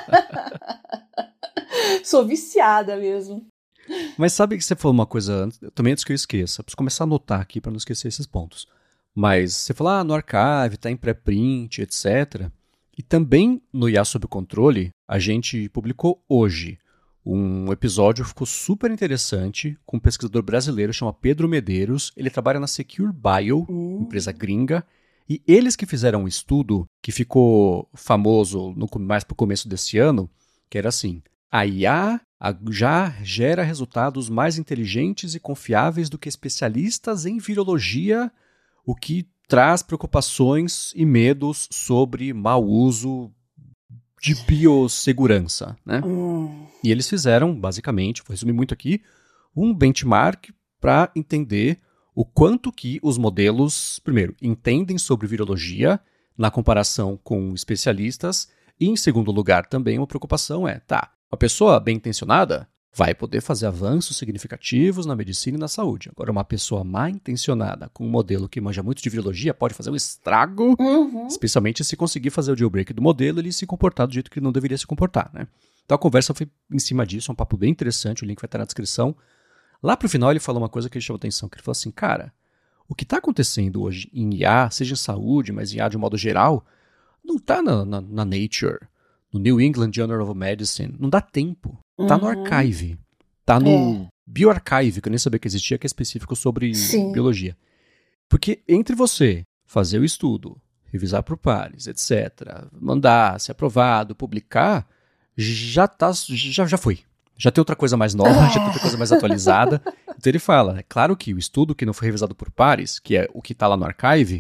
Sou viciada mesmo. Mas sabe que você falou uma coisa antes, também antes que eu esqueça, preciso começar a anotar aqui para não esquecer esses pontos. Mas você falou, ah, no archive, tá em pré-print, etcétera. E também no I A Sob Controle, a gente publicou hoje um episódio que ficou super interessante com um pesquisador brasileiro chamado Pedro Medeiros. Ele trabalha na Secure Bio, uhum. empresa gringa, e eles que fizeram um estudo que ficou famoso no, mais para o começo desse ano, que era assim, a I A já gera resultados mais inteligentes e confiáveis do que especialistas em virologia, o que traz preocupações e medos sobre mau uso de biossegurança, né? Hum. E eles fizeram, basicamente, vou resumir muito aqui, um benchmark para entender o quanto que os modelos, primeiro, entendem sobre virologia na comparação com especialistas e, em segundo lugar, também uma preocupação é, tá, uma pessoa bem intencionada vai poder fazer avanços significativos na medicina e na saúde. Agora, uma pessoa mal intencionada com um modelo que manja muito de virologia pode fazer um estrago, uhum. especialmente se conseguir fazer o jailbreak do modelo e ele se comportar do jeito que ele não deveria se comportar, né? Então a conversa foi em cima disso, é um papo bem interessante, o link vai estar na descrição. Lá pro final ele falou uma coisa que chamou atenção, que ele falou assim, cara, o que está acontecendo hoje em I A, seja em saúde, mas em I A de um modo geral, não está na, na, na Nature, no New England Journal of Medicine, não dá tempo. Tá no uhum. Archive, tá no é. BioArchive, que eu nem sabia que existia, que é específico sobre Sim. biologia. Porque entre você fazer o estudo, revisar por pares, etcétera, mandar, ser aprovado, publicar, já, tá, já, já foi. Já tem outra coisa mais nova, é. já tem outra coisa mais atualizada. Então ele fala, é claro que o estudo que não foi revisado por pares, que é o que está lá no Archive,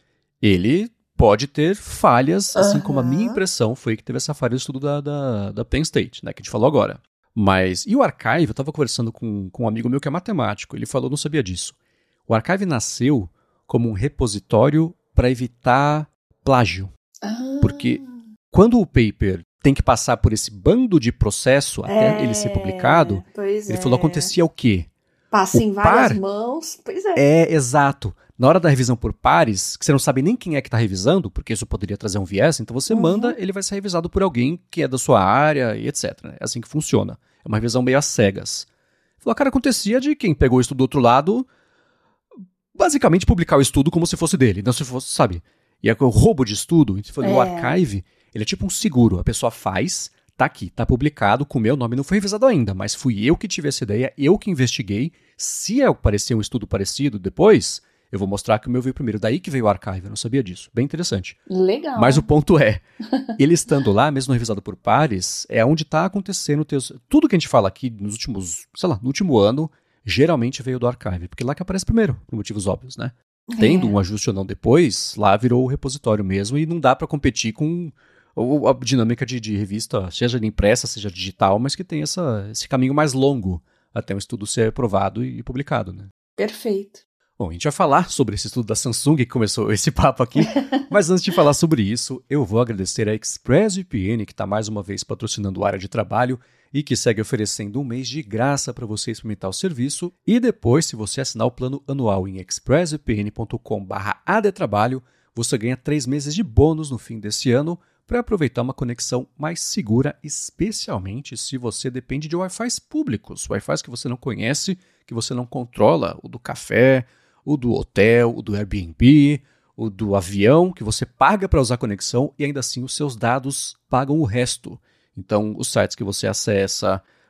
ele pode ter falhas, assim uhum. como a minha impressão foi que teve essa falha do estudo da, da, da Penn State, né, que a gente falou agora. Mas, e o Archive, eu estava conversando com, com um amigo meu que é matemático, ele falou, não sabia disso. O Archive nasceu como um repositório para evitar plágio. Ah. Porque quando o paper tem que passar por esse bando de processo até é, ele ser publicado, ele é. falou, acontecia o quê? Passa o em várias par, mãos, pois é. É, exato. Na hora da revisão por pares, que você não sabe nem quem é que está revisando, porque isso poderia trazer um viés, então você uhum. manda, ele vai ser revisado por alguém que é da sua área e etcétera. É assim que funciona. É uma revisão meio às cegas. Falou, cara, acontecia de quem pegou o estudo do outro lado, basicamente publicar o estudo como se fosse dele, não se fosse, sabe? E é o roubo de estudo, então, é. o Archive, ele é tipo um seguro, a pessoa faz, tá aqui, tá publicado, com o meu nome, não foi revisado ainda, mas fui eu que tive essa ideia, eu que investiguei, se aparecer um estudo parecido depois, eu vou mostrar que o meu veio primeiro. Daí que veio o Archive, eu não sabia disso. Bem interessante. Legal. Mas o ponto é, ele estando lá, mesmo revisado por pares, é onde está acontecendo teus... tudo que a gente fala aqui nos últimos, sei lá, no último ano, geralmente veio do Archive, porque lá que aparece primeiro, por motivos óbvios, né? É. Tendo um ajuste ou não depois, lá virou o repositório mesmo e não dá para competir com a dinâmica de, de revista, seja impressa, seja digital, mas que tem essa, esse caminho mais longo até um estudo ser aprovado e publicado, né? Perfeito. Bom, a gente vai falar sobre esse estudo da Samsung que começou esse papo aqui, mas antes de falar sobre isso, eu vou agradecer a ExpressVPN, que está mais uma vez patrocinando a área de trabalho e que segue oferecendo um mês de graça para você experimentar o serviço. E depois, se você assinar o plano anual em expressvpn ponto com barra adtrabalho, você ganha três meses de bônus no fim desse ano para aproveitar uma conexão mais segura, especialmente se você depende de Wi-Fi públicos, Wi-Fi que você não conhece, que você não controla, o do café, o do hotel, o do Airbnb, o do avião, que você paga para usar a conexão e ainda assim os seus dados pagam o resto. Então, os sites que você acessa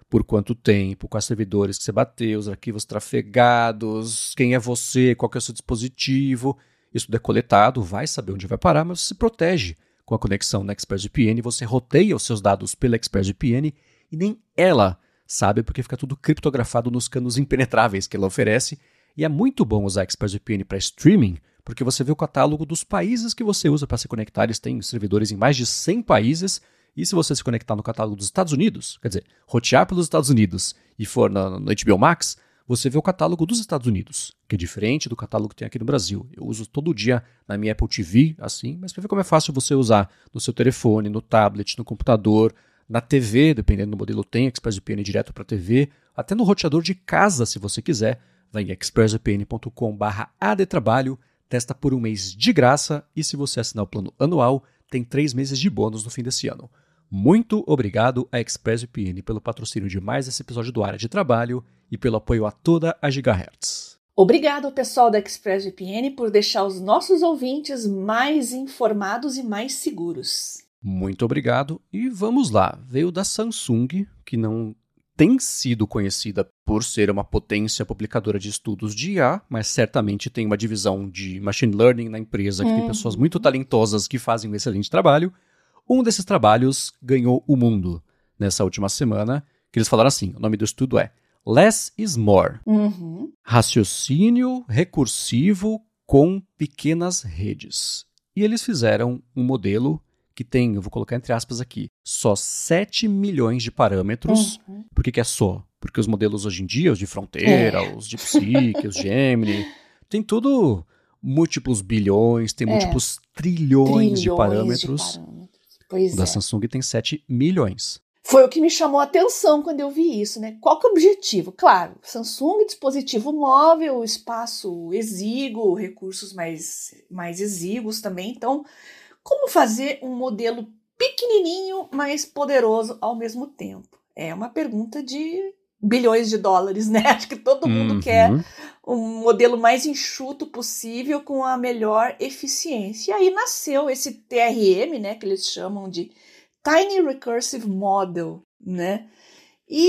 por quanto tempo, quais servidores que você bateu, os arquivos trafegados, quem é você, qual que é o seu dispositivo. Isso tudo é coletado, vai saber onde vai parar, mas você se protege com a conexão na ExpressVPN, você roteia os seus dados pela ExpressVPN e nem ela sabe, porque fica tudo criptografado nos canos impenetráveis que ela oferece. E é muito bom usar a ExpressVPN para streaming, porque você vê o catálogo dos países que você usa para se conectar. Eles têm servidores em mais de cem países. E se você se conectar no catálogo dos Estados Unidos, quer dizer, rotear pelos Estados Unidos e for no, no H B O Max, você vê o catálogo dos Estados Unidos, que é diferente do catálogo que tem aqui no Brasil. Eu uso todo dia na minha Apple T V, assim, mas para ver como é fácil você usar no seu telefone, no tablet, no computador, na T V, dependendo do modelo, tem ExpressVPN direto para a T V, até no roteador de casa, se você quiser. Vai em expressvpn ponto com barra adtrabalho, testa por um mês de graça e se você assinar o plano anual, tem três meses de bônus no fim desse ano. Muito obrigado à ExpressVPN pelo patrocínio de mais esse episódio do Área de Trabalho e pelo apoio a toda a Gigahertz. Obrigado, pessoal da ExpressVPN, por deixar os nossos ouvintes mais informados e mais seguros. Muito obrigado. E vamos lá. Veio da Samsung, que não tem sido conhecida por ser uma potência publicadora de estudos de I A, mas certamente tem uma divisão de machine learning na empresa, que uhum. tem pessoas muito talentosas que fazem um excelente trabalho. Um desses trabalhos ganhou o mundo nessa última semana, que eles falaram assim, o nome do estudo é Less is More. Uhum. Raciocínio recursivo com pequenas redes. E eles fizeram um modelo que tem, eu vou colocar entre aspas aqui, só sete milhões de parâmetros. Uhum. Por que que é só? Porque os modelos hoje em dia, os de fronteira, é. os DeepSeek, os Gemini, tem tudo múltiplos bilhões, tem é. múltiplos trilhões, trilhões de parâmetros. De parâmetros. Pois o da é. Samsung tem sete milhões. Foi o que me chamou a atenção quando eu vi isso, né? Qual que é o objetivo? Claro, Samsung, dispositivo móvel, espaço exíguo, recursos mais, mais exíguos também. Então, como fazer um modelo pequenininho, mas poderoso ao mesmo tempo? É uma pergunta de bilhões de dólares, né? Acho que todo mundo uhum. quer um modelo mais enxuto possível com a melhor eficiência. E aí nasceu esse T R M, né? Que eles chamam de Tiny Recursive Model, né? E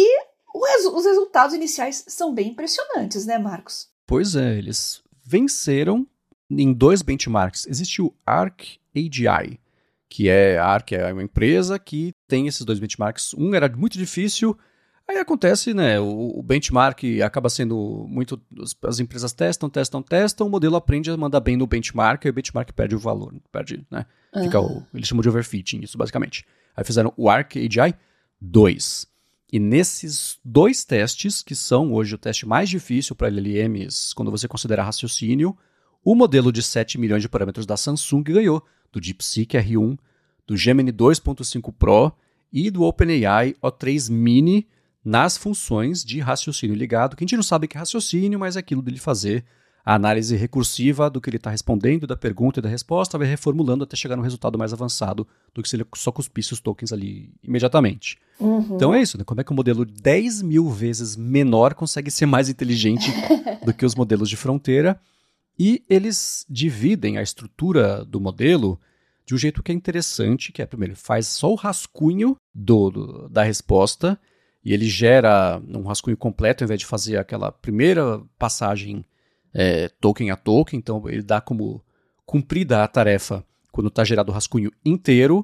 os resultados iniciais são bem impressionantes, né, Marcos? Pois é, eles venceram em dois benchmarks. Existe o Arc A G I, que é a Arc é uma empresa que tem esses dois benchmarks. Um era muito difícil, aí acontece, né? O, o benchmark acaba sendo muito. As empresas testam, testam, testam, o modelo aprende a mandar bem no benchmark, e o benchmark perde o valor, perde, né? Fica uhum. o, eles chamam de overfitting, isso basicamente. Aí fizeram o Arc A G I dois. E nesses dois testes, que são hoje o teste mais difícil para L L Ms, quando você considera raciocínio, o modelo de sete milhões de parâmetros da Samsung ganhou do DeepSeek R um, do Gemini dois ponto cinco Pro e do OpenAI O três Mini nas funções de raciocínio ligado, que a gente não sabe que é raciocínio, mas é aquilo dele fazer a análise recursiva do que ele está respondendo, da pergunta e da resposta, vai reformulando até chegar no resultado mais avançado do que se ele só cuspisse os tokens ali imediatamente. Uhum. Então é isso, né? Como é que um modelo dez mil vezes menor consegue ser mais inteligente do que os modelos de fronteira? E eles dividem a estrutura do modelo de um jeito que é interessante, que é, primeiro, faz só o rascunho do, do, da resposta, e ele gera um rascunho completo, ao invés de fazer aquela primeira passagem É, token a token, então ele dá como cumprida a tarefa quando está gerado o rascunho inteiro.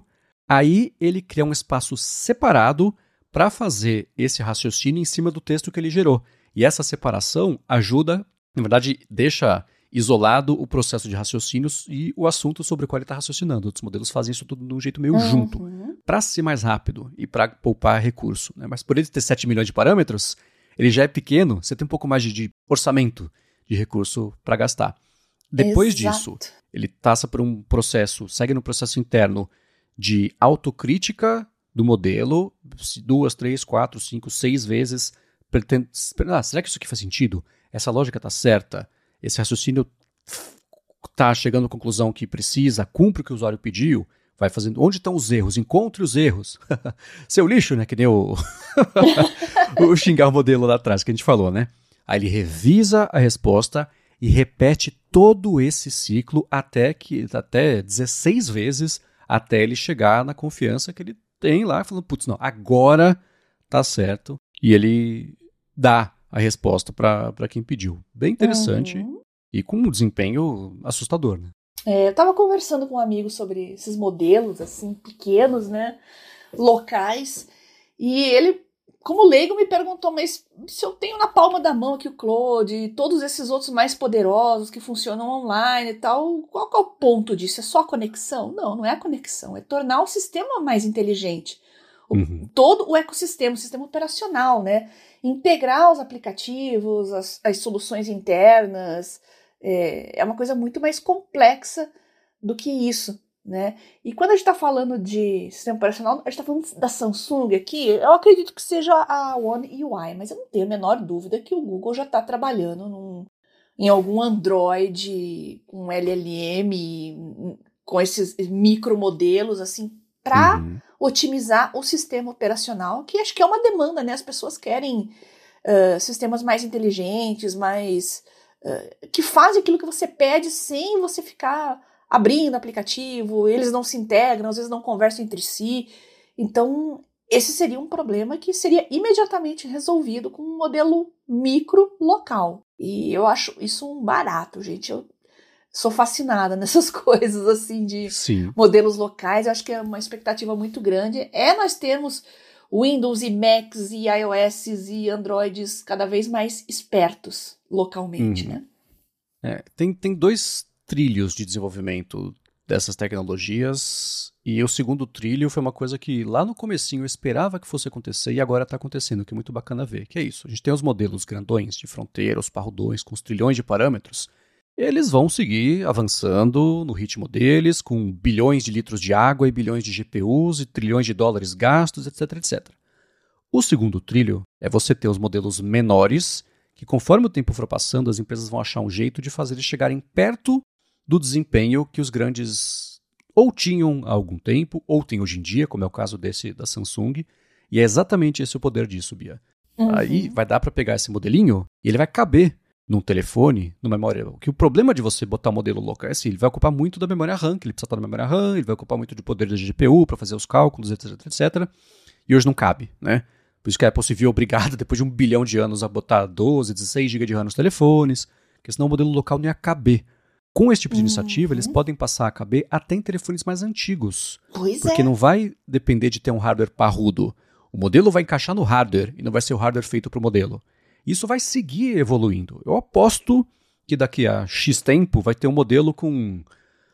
Aí ele cria um espaço separado para fazer esse raciocínio em cima do texto que ele gerou. E essa separação ajuda, na verdade, deixa isolado o processo de raciocínios e o assunto sobre o qual ele está raciocinando. Outros modelos fazem isso tudo de um jeito meio uhum. junto, para ser mais rápido e para poupar recurso, né? Mas por ele ter sete milhões de parâmetros, ele já é pequeno, você tem um pouco mais de, de orçamento de recurso para gastar. Depois Exato. disso, ele passa por um processo, segue no processo interno de autocrítica do modelo, duas, três, quatro, cinco, seis vezes. Pretende, ah, será que isso aqui faz sentido? Essa lógica está certa? Esse raciocínio está chegando à conclusão que precisa, cumpre o que o usuário pediu? Vai fazendo. Onde estão os erros? Encontre os erros. Seu lixo, né? Que nem o, o xingar o modelo lá atrás que a gente falou, né? Aí ele revisa a resposta e repete todo esse ciclo até que até dezesseis vezes até ele chegar na confiança que ele tem lá, falando, putz, não, agora tá certo. e ele dá a resposta para quem pediu. Bem interessante uhum. e com um desempenho assustador, né? É, eu estava conversando com um amigo sobre esses modelos, assim, pequenos, né, locais, e ele, como leigo, me perguntou, mas se eu tenho na palma da mão aqui o Claude e todos esses outros mais poderosos que funcionam online e tal, qual que é o ponto disso? É só a conexão? Não, não é a conexão, é tornar o sistema mais inteligente. O, uhum. Todo o ecossistema, o sistema operacional, né? Integrar os aplicativos, as, as soluções internas, é, é uma coisa muito mais complexa do que isso, né? E quando a gente está falando de sistema operacional, a gente está falando da Samsung aqui, eu acredito que seja a One U I, mas eu não tenho a menor dúvida que o Google já está trabalhando num, em algum Android com L L M, com esses micromodelos, assim, para uhum. otimizar o sistema operacional, que acho que é uma demanda, né? As pessoas querem uh, sistemas mais inteligentes, mais uh, que fazem aquilo que você pede sem você ficar abrindo aplicativo, eles não se integram, às vezes não conversam entre si. Então, esse seria um problema que seria imediatamente resolvido com um modelo micro local. E eu acho isso um barato, gente. Eu sou fascinada nessas coisas, assim, de Sim. modelos locais. Eu acho que é uma expectativa muito grande. É nós termos Windows e Macs e iOS e Androids cada vez mais espertos localmente, uhum. né? É, tem, tem dois trilhos de desenvolvimento dessas tecnologias, e o segundo trilho foi uma coisa que lá no comecinho eu esperava que fosse acontecer e agora está acontecendo, que é muito bacana ver, que é isso. A gente tem os modelos grandões de fronteira, os parrudões com os trilhões de parâmetros. Eles vão seguir avançando no ritmo deles, com bilhões de litros de água e bilhões de G P Us e trilhões de dólares gastos, etc, etcétera. O segundo trilho é você ter os modelos menores, que conforme o tempo for passando, as empresas vão achar um jeito de fazer eles chegarem perto do desempenho que os grandes ou tinham há algum tempo, ou têm hoje em dia, como é o caso desse da Samsung, e é exatamente esse o poder disso, Bia. Uhum. Aí vai dar para pegar esse modelinho e ele vai caber num telefone, numa memória. Que o problema de você botar um modelo local é assim, ele vai ocupar muito da memória RAM, que ele precisa estar na memória RAM, ele vai ocupar muito de poder da G P U para fazer os cálculos, etc, etcétera. E hoje não cabe, né? Por isso que a Apple se viu obrigada, depois de um bilhão de anos, a botar doze, dezesseis gigabytes de RAM nos telefones, porque senão o modelo local não ia caber. Com esse tipo de iniciativa, uhum. eles podem passar a caber até em telefones mais antigos. Pois porque é. não vai depender de ter um hardware parrudo. O modelo vai encaixar no hardware e não vai ser o hardware feito para o modelo. Isso vai seguir evoluindo. Eu aposto que daqui a X tempo vai ter um modelo com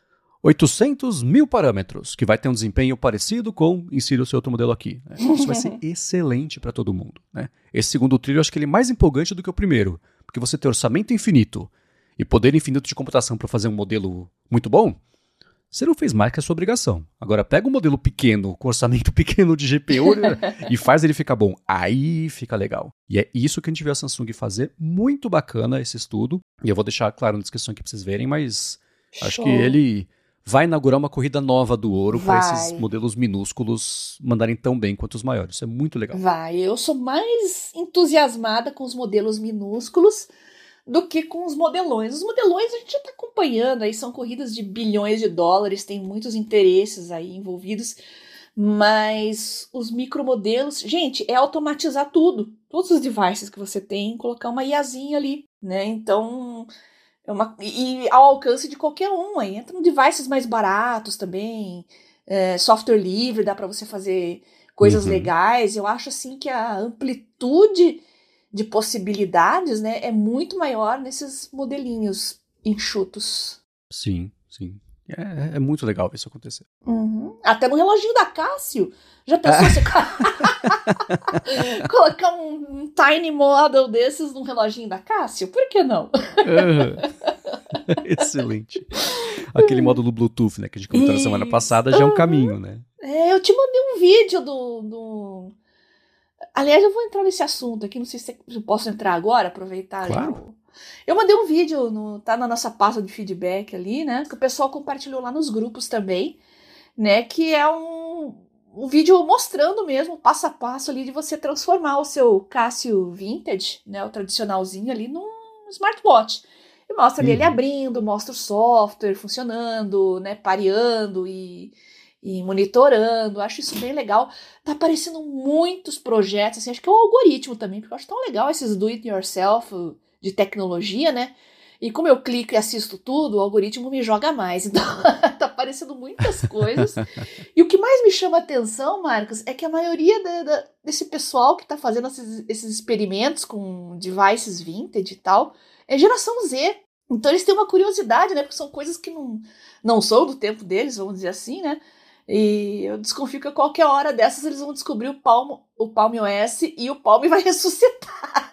oitocentos mil parâmetros, que vai ter um desempenho parecido com insira o seu outro modelo aqui. Né? Isso vai ser excelente para todo mundo. Né? Esse segundo trilho eu acho que ele é mais empolgante do que o primeiro, porque você tem orçamento infinito e poder infinito de computação para fazer um modelo muito bom, você não fez mais que a sua obrigação. Agora pega um modelo pequeno, com orçamento pequeno de G P U e faz ele ficar bom. Aí fica legal. E é isso que a gente vê a Samsung fazer. Muito bacana esse estudo. E eu vou deixar claro na descrição aqui para vocês verem, mas Show. Acho que ele vai inaugurar uma corrida nova do ouro para esses modelos minúsculos mandarem tão bem quanto os maiores. Isso é muito legal. Vai. Eu sou mais entusiasmada com os modelos minúsculos do que com os modelões. Os modelões a gente já está acompanhando, aí são corridas de bilhões de dólares, tem muitos interesses aí envolvidos, mas os micromodelos, gente, é automatizar tudo, todos os devices que você tem, colocar uma IAzinha ali, né, então, é uma, e ao alcance de qualquer um, aí entram devices mais baratos também, é, software livre, dá para você fazer coisas uhum. legais. Eu acho assim que a amplitude de possibilidades, né, é muito maior nesses modelinhos enxutos. Sim, sim. É, é muito legal ver isso acontecer. Uhum. Até no reloginho da Casio. Já pensou ah. você colocar um, um tiny model desses num reloginho da Casio? Por que não? Uhum. Excelente. Aquele módulo Bluetooth, né, que a gente comentou na semana passada, já é um caminho, né? É, eu te mandei um vídeo do... do... Aliás, eu vou entrar nesse assunto aqui, não sei se eu posso entrar agora, aproveitar. Claro. Eu, eu mandei um vídeo, no, tá na nossa pasta de feedback ali, né, que o pessoal compartilhou lá nos grupos também, né, que é um, um vídeo mostrando mesmo, passo a passo ali, de você transformar o seu Casio Vintage, né, o tradicionalzinho ali, num smartwatch. E mostra ali uhum. ele abrindo, mostra o software funcionando, né, pareando e... e monitorando. Acho isso bem legal. Tá aparecendo muitos projetos, assim, acho que é o algoritmo também, porque eu acho tão legal esses do it yourself de tecnologia, né? E como eu clico e assisto tudo, o algoritmo me joga mais. Então, tá aparecendo muitas coisas. E o que mais me chama a atenção, Marcos, é que a maioria da, da, desse pessoal que tá fazendo esses, esses experimentos com devices vintage e tal, é geração Z. Então, eles têm uma curiosidade, né? Porque são coisas que não, não são do tempo deles, vamos dizer assim, né? E eu desconfio que a qualquer hora dessas eles vão descobrir o Palm, o Palm O S e o Palm vai ressuscitar.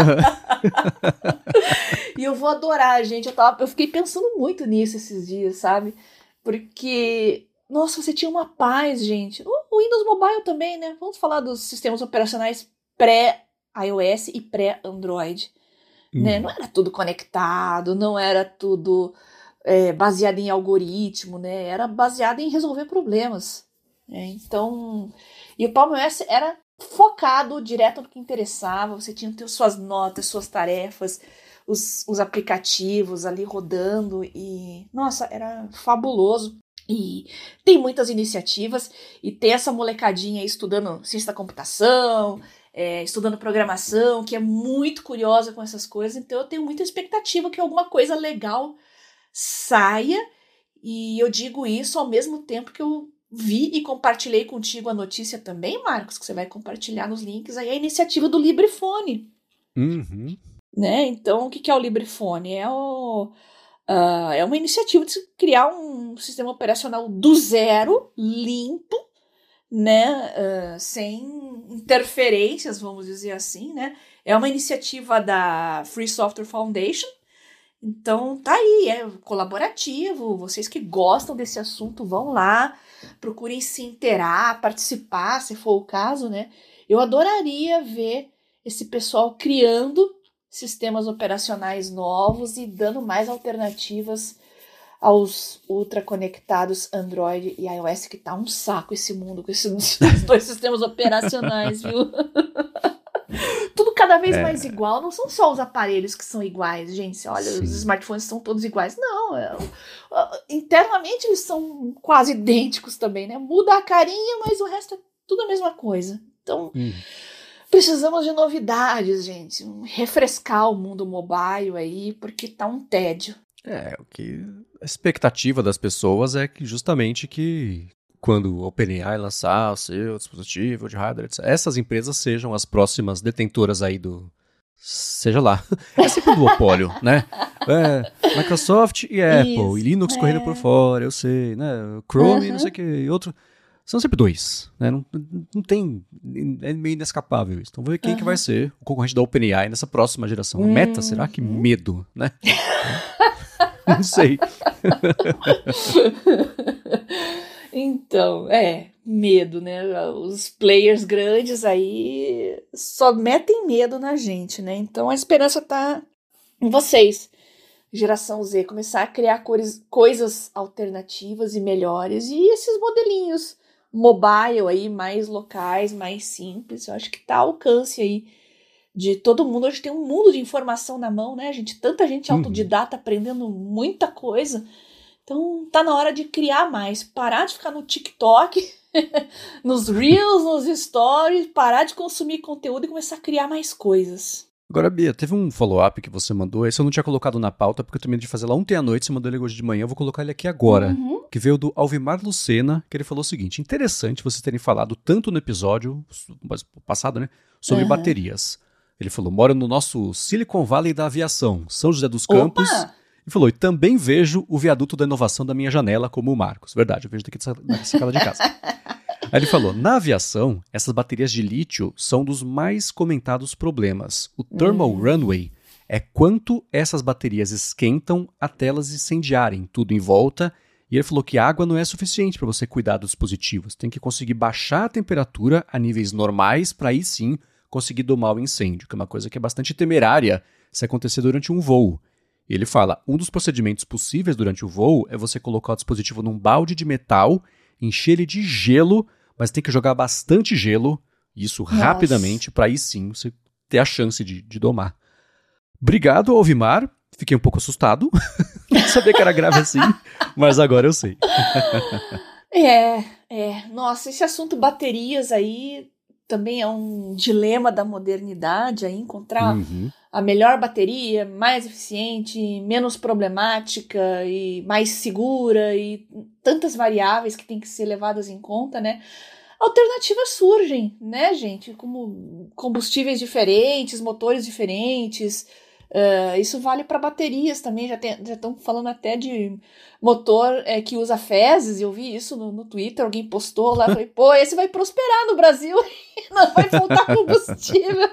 E eu vou adorar, gente. Eu, tava, eu fiquei pensando muito nisso esses dias, sabe? Porque, nossa, você tinha uma paz, gente. O Windows Mobile também, né? Vamos falar dos sistemas operacionais pré-iOS e pré-Android. Hum. Né? Não era tudo conectado, não era tudo é, baseado em algoritmo, né? Era baseado em resolver problemas. Né? Então, e o Palm O S era focado direto no que interessava. Você tinha que ter suas notas, suas tarefas, os, os aplicativos ali rodando e, nossa, era fabuloso. E tem muitas iniciativas e tem essa molecadinha aí estudando ciência da computação, é, estudando programação, que é muito curiosa com essas coisas. Então eu tenho muita expectativa que alguma coisa legal saia, e eu digo isso ao mesmo tempo que eu vi e compartilhei contigo a notícia também, Marcos, que você vai compartilhar nos links aí, a iniciativa do LibreFone. Uhum. Né? Então, o que é o LibreFone? É, o, uh, é uma iniciativa de criar um sistema operacional do zero, limpo, né? Uh, sem interferências, vamos dizer assim, né? É uma iniciativa da Free Software Foundation. Então, tá aí, é colaborativo. Vocês que gostam desse assunto, vão lá, procurem se inteirar, participar, se for o caso, né? Eu adoraria ver esse pessoal criando sistemas operacionais novos e dando mais alternativas aos ultraconectados Android e iOS, que tá um saco esse mundo com esses dois sistemas operacionais, viu? Tudo cada vez é. mais igual. Não são só os aparelhos que são iguais, gente. Olha, Sim. os smartphones são todos iguais. Não, é, internamente eles são quase idênticos também, né? Muda a carinha, mas o resto é tudo a mesma coisa. Então, hum. precisamos de novidades, gente. Refrescar o mundo mobile aí, porque tá um tédio. É, o que a expectativa das pessoas é que justamente que quando o OpenAI lançar o seu dispositivo de hardware, etcétera, essas empresas sejam as próximas detentoras aí do... Seja lá. É sempre um duopólio, né? É, Microsoft e Apple, Isso, e Linux é. correndo por fora, eu sei, né? Chrome, uhum. não sei o que, e outro... São sempre dois, né? Não, não tem... É meio inescapável isso. Então vamos ver quem uhum. que vai ser o concorrente da OpenAI nessa próxima geração. Uhum. Meta, será? Que medo, né? Não sei. Então, é, medo, né? Os players grandes aí só metem medo na gente, né? Então a esperança tá em vocês, geração Z, começar a criar cores, coisas alternativas e melhores, e esses modelinhos mobile aí, mais locais, mais simples, eu acho que tá ao alcance aí de todo mundo. Hoje tem um mundo de informação na mão, né, gente? Tanta gente autodidata uhum. aprendendo muita coisa. Então tá na hora de criar mais, parar de ficar no TikTok, nos Reels, nos Stories, parar de consumir conteúdo e começar a criar mais coisas. Agora, Bia, teve um follow-up que você mandou, esse eu não tinha colocado na pauta, porque eu terminei de fazer lá ontem à noite, você mandou ele hoje de manhã, eu vou colocar ele aqui agora, uhum. que veio do Alvimar Lucena, que ele falou o seguinte: interessante vocês terem falado tanto no episódio passado, né, sobre uhum. baterias. Ele falou, moro no nosso Silicon Valley da aviação, São José dos Campos. Opa! E falou, e também vejo o viaduto da inovação da minha janela, como o Marcos. Verdade, eu vejo daqui da sacada de casa. Aí ele falou, na aviação, essas baterias de lítio são dos mais comentados problemas. O thermal hum. runaway é quanto essas baterias esquentam até elas incendiarem tudo em volta. E ele falou que água não é suficiente para você cuidar dos dispositivos. Tem que conseguir baixar a temperatura a níveis normais para aí sim conseguir domar o incêndio, que é uma coisa que é bastante temerária se acontecer durante um voo. E ele fala, um dos procedimentos possíveis durante o voo é você colocar o dispositivo num balde de metal, encher ele de gelo, mas tem que jogar bastante gelo, isso Nossa. rapidamente, para aí sim você ter a chance de, de domar. Obrigado, Alvimar. Fiquei um pouco assustado. Não sabia que era grave assim, mas agora eu sei. É, é. Nossa, esse assunto baterias aí também é um dilema da modernidade, aí encontrar Uhum. a melhor bateria, mais eficiente, menos problemática e mais segura e tantas variáveis que tem que ser levadas em conta, né? Alternativas surgem, né, gente? Como combustíveis diferentes, motores diferentes. Uh, isso vale para baterias também. Já estão falando até de motor é, que usa fezes. Eu vi isso no, no Twitter. Alguém postou lá. Falei, pô, esse vai prosperar no Brasil e não vai faltar combustível.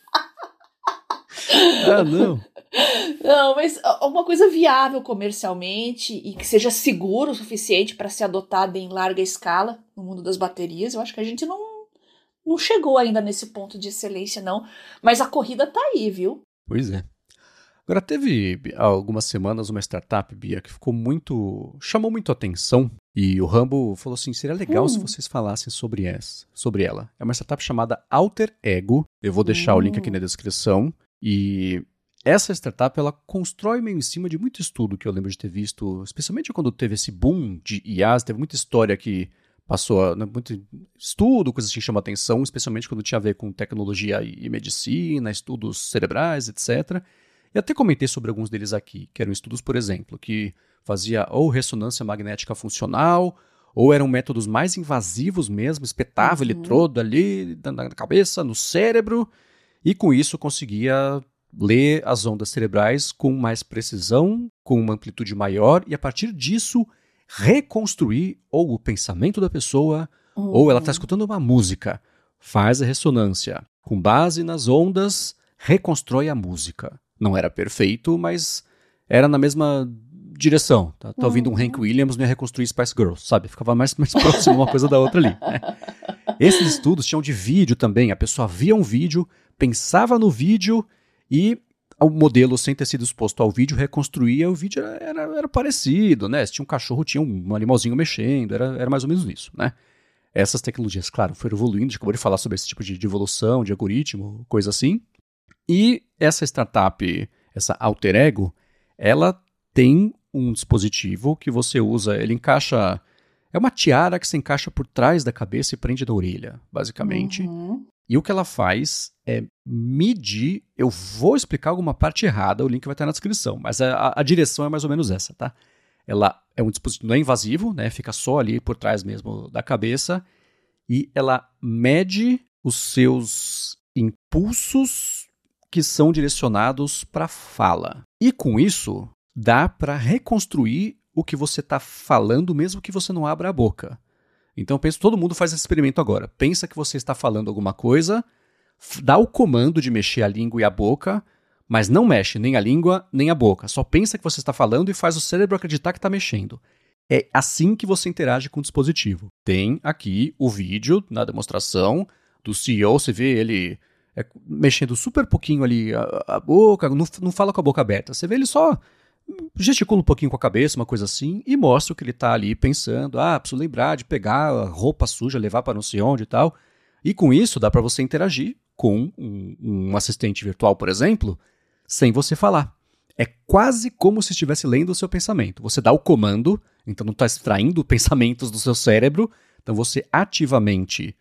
Ah, não. Não, mas uma coisa viável comercialmente e que seja seguro o suficiente para ser adotada em larga escala no mundo das baterias, eu acho que a gente não, não chegou ainda nesse ponto de excelência, não. Mas a corrida tá aí, viu? Pois é. Agora, teve há algumas semanas uma startup, Bia, que ficou muito... chamou muito atenção. E o Rambo falou assim, seria legal hum. se vocês falassem sobre, essa, sobre ela. É uma startup chamada Alter Ego. Eu vou deixar hum. o link aqui na descrição. E essa startup, ela constrói meio em cima de muito estudo que eu lembro de ter visto, especialmente quando teve esse boom de I As, teve muita história que passou, né, muito estudo, coisas que chamam atenção, especialmente quando tinha a ver com tecnologia e medicina, estudos cerebrais, etcétera. E até comentei sobre alguns deles aqui, que eram estudos, por exemplo, que fazia ou ressonância magnética funcional, ou eram métodos mais invasivos mesmo, espetava uhum. eletrodo ali na cabeça, no cérebro, e com isso conseguia ler as ondas cerebrais com mais precisão, com uma amplitude maior, e a partir disso reconstruir ou o pensamento da pessoa, uhum. ou ela está escutando uma música, faz a ressonância. Com base nas ondas, reconstrói a música. Não era perfeito, mas era na mesma direção. Tá, tá ouvindo uhum. um Hank Williams, não ia reconstruir Spice Girls, sabe? Ficava mais, mais próximo uma coisa da outra ali. Né? Esses estudos tinham de vídeo também. A pessoa via um vídeo, pensava no vídeo e o modelo, sem ter sido exposto ao vídeo, reconstruía. O vídeo era, era, era parecido, né? Se tinha um cachorro, tinha um animalzinho mexendo. Era, era mais ou menos isso, né? Essas tecnologias, claro, foram evoluindo. A gente acabou de falar sobre esse tipo de, de evolução, de algoritmo, coisa assim. E essa startup, essa Alter Ego, ela tem um dispositivo que você usa, ele encaixa... É uma tiara que se encaixa por trás da cabeça e prende na orelha, basicamente. Uhum. E o que ela faz é medir... Eu vou explicar alguma parte errada, o link vai estar na descrição, mas a, a direção é mais ou menos essa, tá? Ela é um dispositivo não é invasivo, né? Fica só ali por trás mesmo da cabeça. E ela mede os seus impulsos que são direcionados para a fala. E com isso, dá para reconstruir o que você está falando, mesmo que você não abra a boca. Então, penso, todo mundo faz esse experimento agora. Pensa que você está falando alguma coisa, dá o comando de mexer a língua e a boca, mas não mexe nem a língua, nem a boca. Só pensa que você está falando e faz o cérebro acreditar que está mexendo. É assim que você interage com o dispositivo. Tem aqui o vídeo na demonstração do C E O, você vê ele... É, mexendo super pouquinho ali a, a boca, não, não fala com a boca aberta. Você vê ele só gesticula um pouquinho com a cabeça, uma coisa assim, e mostra o que ele está ali pensando. Ah, preciso lembrar de pegar a roupa suja, levar para não sei onde e tal. E com isso dá para você interagir com um, um assistente virtual, por exemplo, sem você falar. É quase como se estivesse lendo o seu pensamento. Você dá o comando, então não está extraindo pensamentos do seu cérebro, então você ativamente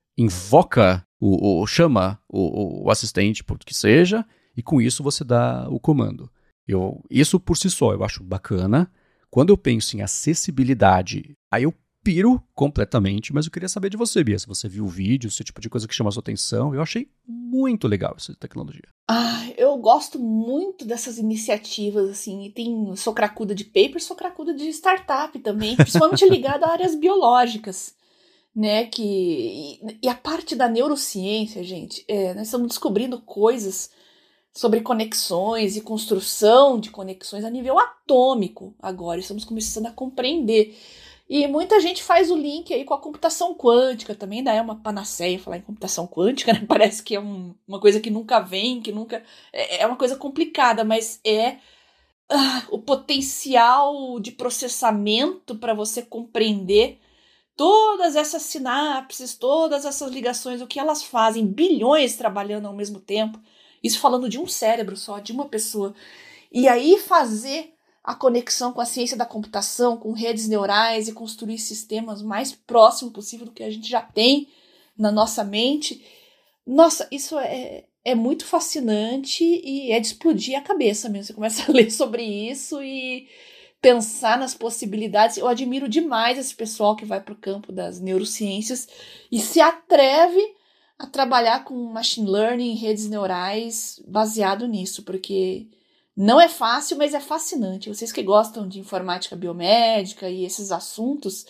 invoca O, o, chama o, o assistente, por que seja, e com isso você dá o comando. Eu, isso por si só eu acho bacana. Quando eu penso em acessibilidade, aí eu piro completamente, mas eu queria saber de você, Bia, se você viu o vídeo, esse tipo de coisa que chama a sua atenção. Eu achei muito legal essa tecnologia. Ah, eu gosto muito dessas iniciativas, assim, e tem, sou cracuda de paper, sou cracuda de startup também, principalmente ligada a áreas biológicas. Né, que, e, e a parte da neurociência, gente, é, nós estamos descobrindo coisas sobre conexões e construção de conexões a nível atômico agora, estamos começando a compreender. E muita gente faz o link aí com a computação quântica, também ainda é uma panaceia falar em computação quântica, né? Parece que é um, uma coisa que nunca vem, que nunca... É, é uma coisa complicada, mas é ah, o potencial de processamento para você compreender todas essas sinapses, todas essas ligações, o que elas fazem, bilhões trabalhando ao mesmo tempo, isso falando de um cérebro só, de uma pessoa. E aí fazer a conexão com a ciência da computação, com redes neurais e construir sistemas mais próximo possível do que a gente já tem na nossa mente. Nossa, isso é, é muito fascinante e é de explodir a cabeça mesmo. Você começa a ler sobre isso e pensar nas possibilidades. Eu admiro demais esse pessoal que vai para o campo das neurociências e se atreve a trabalhar com machine learning, redes neurais, baseado nisso, porque não é fácil, mas é fascinante. Vocês que gostam de informática biomédica e esses assuntos,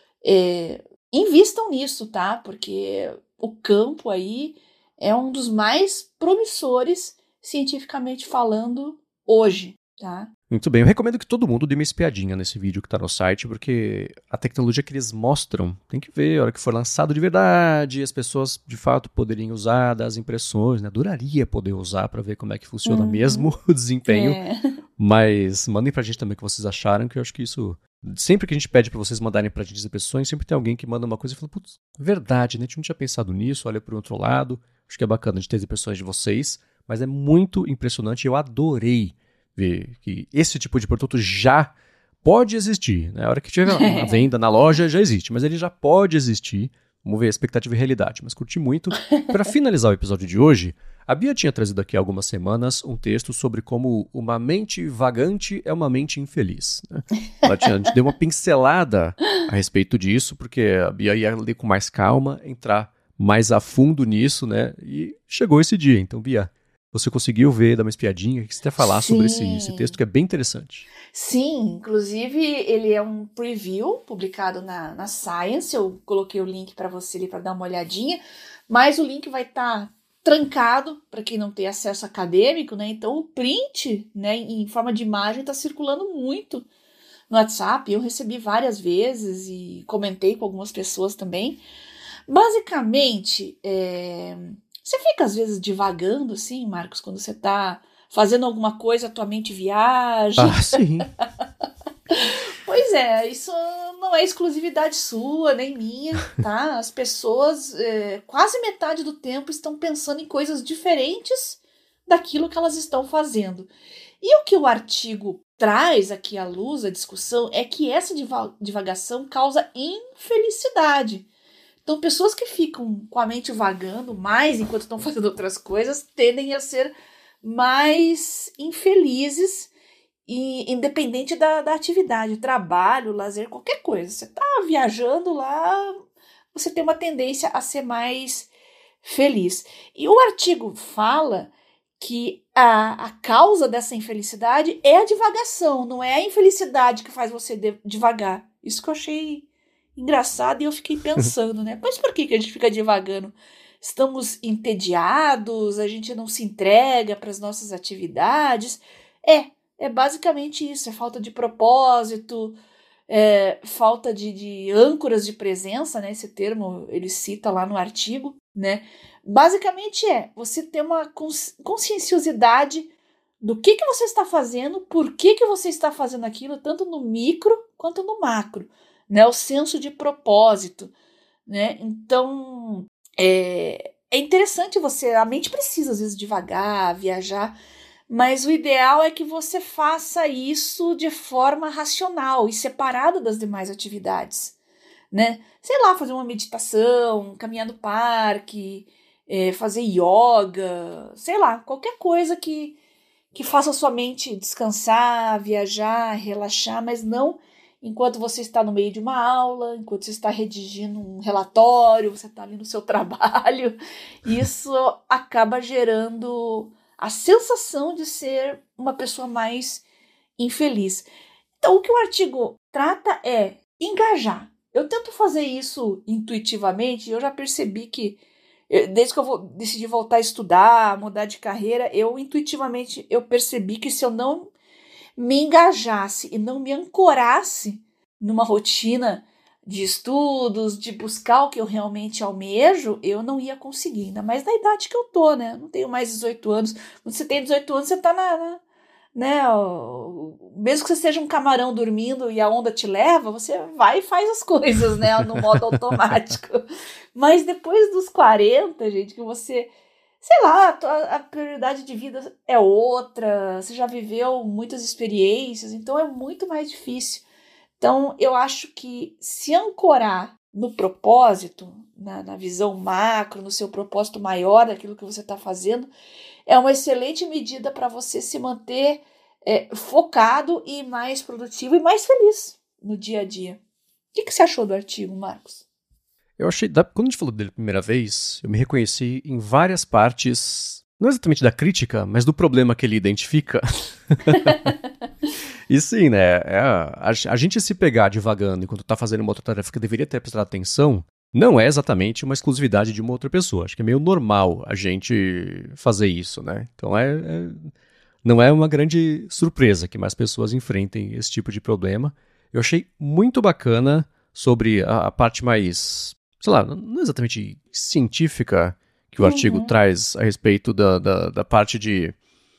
é, invistam nisso, tá? Porque o campo aí é um dos mais promissores, cientificamente falando, hoje, tá? Muito bem, eu recomendo que todo mundo dê uma espiadinha nesse vídeo que está no site, porque a tecnologia que eles mostram, tem que ver, a hora que for lançado de verdade, as pessoas de fato poderiam usar das impressões, né? Adoraria poder usar para ver como é que funciona uhum. mesmo o desempenho, é. Mas mandem pra gente também o que vocês acharam, que eu acho que isso, sempre que a gente pede para vocês mandarem pra gente as impressões, sempre tem alguém que manda uma coisa e fala, putz, verdade, né? A gente não tinha pensado nisso, olha por outro lado, acho que é bacana de ter as impressões de vocês, mas é muito impressionante, eu adorei ver que esse tipo de produto já pode existir. Né? A hora que tiver a venda na loja já existe, mas ele já pode existir. Vamos ver a expectativa e realidade. Mas curti muito. Para finalizar o episódio de hoje, a Bia tinha trazido aqui há algumas semanas um texto sobre como uma mente vagante é uma mente infeliz. Né? Ela tinha, a gente deu uma pincelada a respeito disso, porque a Bia ia ler com mais calma, entrar mais a fundo nisso, né? E chegou esse dia. Então, Bia, você conseguiu ver, dar uma espiadinha? O que você quer falar Sim. sobre esse, esse texto que é bem interessante? Sim, inclusive ele é um preview publicado na, na Science. Eu coloquei o link para você ali para dar uma olhadinha, mas o link vai estar tá trancado para quem não tem acesso acadêmico, né? Então o print, né, em forma de imagem está circulando muito no WhatsApp. Eu recebi várias vezes e comentei com algumas pessoas também. Basicamente, é... você fica, às vezes, divagando, assim, Marcos, quando você tá fazendo alguma coisa, a tua mente viaja. Ah, sim. Pois é, isso não é exclusividade sua, nem minha, tá? As pessoas, é, quase metade do tempo, estão pensando em coisas diferentes daquilo que elas estão fazendo. E o que o artigo traz aqui à luz, a discussão, é que essa diva- divagação causa infelicidade. Então, pessoas que ficam com a mente vagando mais enquanto estão fazendo outras coisas tendem a ser mais infelizes, e, independente da, da atividade, trabalho, lazer, qualquer coisa. Você está viajando lá, você tem uma tendência a ser mais feliz. E o artigo fala que a, a causa dessa infelicidade é a divagação, não é a infelicidade que faz você de, devagar. Isso que eu achei engraçado e eu fiquei pensando, né? Mas por que, que a gente fica divagando? Estamos entediados, a gente não se entrega para as nossas atividades. É, é basicamente isso, é falta de propósito, é falta de, de âncoras de presença, né? Esse termo ele cita lá no artigo, né? Basicamente é você ter uma cons- conscienciosidade do que, que você está fazendo, por que, que você está fazendo aquilo, tanto no micro quanto no macro. Né, o senso de propósito, né? Então é, é interessante você, a mente precisa às vezes devagar, viajar, mas o ideal é que você faça isso de forma racional e separada das demais atividades, né? Sei lá, fazer uma meditação, caminhar no parque, é, fazer yoga, sei lá, qualquer coisa que, que faça a sua mente descansar, viajar, relaxar, mas não enquanto você está no meio de uma aula, enquanto você está redigindo um relatório, você está ali no seu trabalho. Isso acaba gerando a sensação de ser uma pessoa mais infeliz. Então, o que o artigo trata é engajar. Eu tento fazer isso intuitivamente e eu já percebi que, desde que eu vou, decidi voltar a estudar, mudar de carreira, eu intuitivamente eu percebi que se eu não me engajasse e não me ancorasse numa rotina de estudos, de buscar o que eu realmente almejo, eu não ia conseguir, ainda mais na idade que eu tô, né? Não tenho mais dezoito anos. Quando você tem dezoito anos, você tá na, na né? Mesmo que você seja um camarão dormindo e a onda te leva, você vai e faz as coisas, né? No modo automático. Mas depois dos quarenta, gente, que você sei lá, a, a prioridade de vida é outra, você já viveu muitas experiências, então é muito mais difícil. Então, eu acho que se ancorar no propósito, na, na visão macro, no seu propósito maior daquilo que você está fazendo, é uma excelente medida para você se manter é, focado e mais produtivo e mais feliz no dia a dia. O que, que você achou do artigo, Marcos? Eu achei, quando a gente falou dele a primeira vez, eu me reconheci em várias partes, não exatamente da crítica, mas do problema que ele identifica. E sim, né, é, a, a gente se pegar divagando enquanto tá fazendo uma outra tarefa que deveria ter prestado atenção, não é exatamente uma exclusividade de uma outra pessoa. Acho que é meio normal a gente fazer isso, né? Então é, é, não é uma grande surpresa que mais pessoas enfrentem esse tipo de problema. Eu achei muito bacana sobre a, a parte mais, sei lá, não exatamente científica que o uhum. artigo traz a respeito da, da, da parte de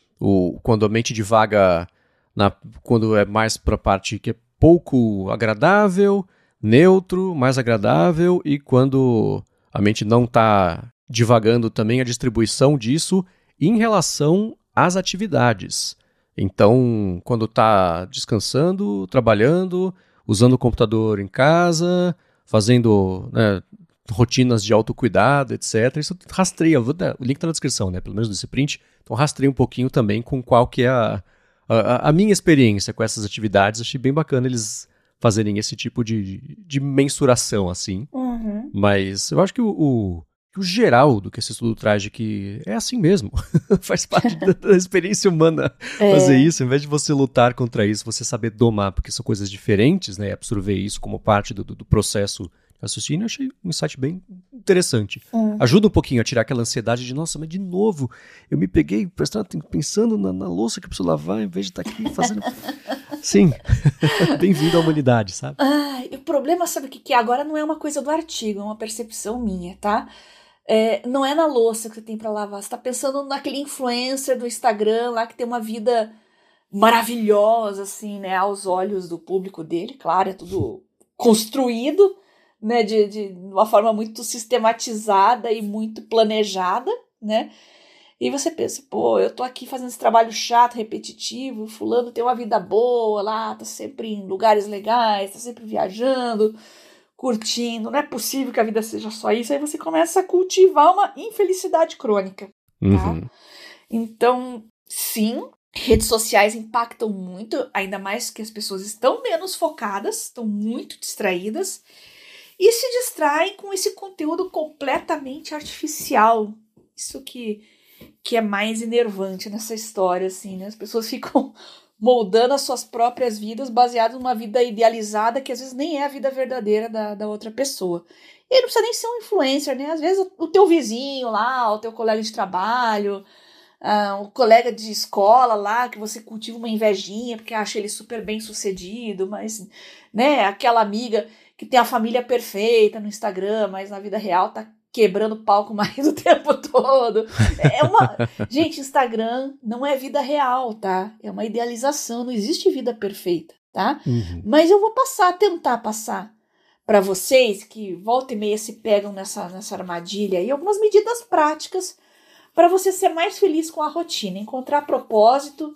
o, quando a mente divaga, na, quando é mais para a parte que é pouco agradável, neutro, mais agradável, e quando a mente não está divagando também a distribuição disso em relação às atividades. Então, quando está descansando, trabalhando, usando o computador em casa, fazendo, né, rotinas de autocuidado, etcétera. Isso rastreia, o link está na descrição, né, pelo menos desse print, então rastreia um pouquinho também com qual que é a, a, a minha experiência com essas atividades. Achei bem bacana eles fazerem esse tipo de, de mensuração, assim. Uhum. Mas eu acho que o, o, o geral do que esse estudo traz de que é assim mesmo. Faz parte da, da experiência humana é. fazer isso. Em vez de você lutar contra isso, você saber domar, porque são coisas diferentes, né? E absorver isso como parte do, do processo de raciocínio, eu achei um insight bem interessante. Uhum. Ajuda um pouquinho a tirar aquela ansiedade de, nossa, mas de novo, eu me peguei prestando, pensando na, na louça que eu preciso lavar, em vez de estar aqui fazendo... Sim, bem-vindo à humanidade, sabe? Ah, o problema, sabe o que, que é? Agora não é uma coisa do artigo, é uma percepção minha, tá? É, não é na louça que você tem pra lavar, você tá pensando naquele influencer do Instagram lá que tem uma vida maravilhosa, assim, né, aos olhos do público dele, claro, é tudo construído, né, de, de uma forma muito sistematizada e muito planejada, né? E você pensa, pô, eu tô aqui fazendo esse trabalho chato, repetitivo, fulano tem uma vida boa lá, tá sempre em lugares legais, tá sempre viajando, curtindo, não é possível que a vida seja só isso. Aí você começa a cultivar uma infelicidade crônica, tá? Uhum. Então, sim, redes sociais impactam muito, ainda mais que as pessoas estão menos focadas, estão muito distraídas, e se distraem com esse conteúdo completamente artificial. Isso que... que é mais enervante nessa história, assim, né? As pessoas ficam moldando as suas próprias vidas baseadas numa vida idealizada que às vezes nem é a vida verdadeira da, da outra pessoa. E aí não precisa nem ser um influencer, né? Às vezes o, o teu vizinho lá, o teu colega de trabalho, uh, o colega de escola lá, que você cultiva uma invejinha porque acha ele super bem sucedido, mas, né, aquela amiga que tem a família perfeita no Instagram, mas na vida real tá quebrando pau com o marido o tempo todo. É uma... Gente, Instagram não é vida real, tá? É uma idealização, não existe vida perfeita, tá? Uhum. Mas eu vou passar, tentar passar para vocês que volta e meia se pegam nessa, nessa armadilha e algumas medidas práticas para você ser mais feliz com a rotina, encontrar propósito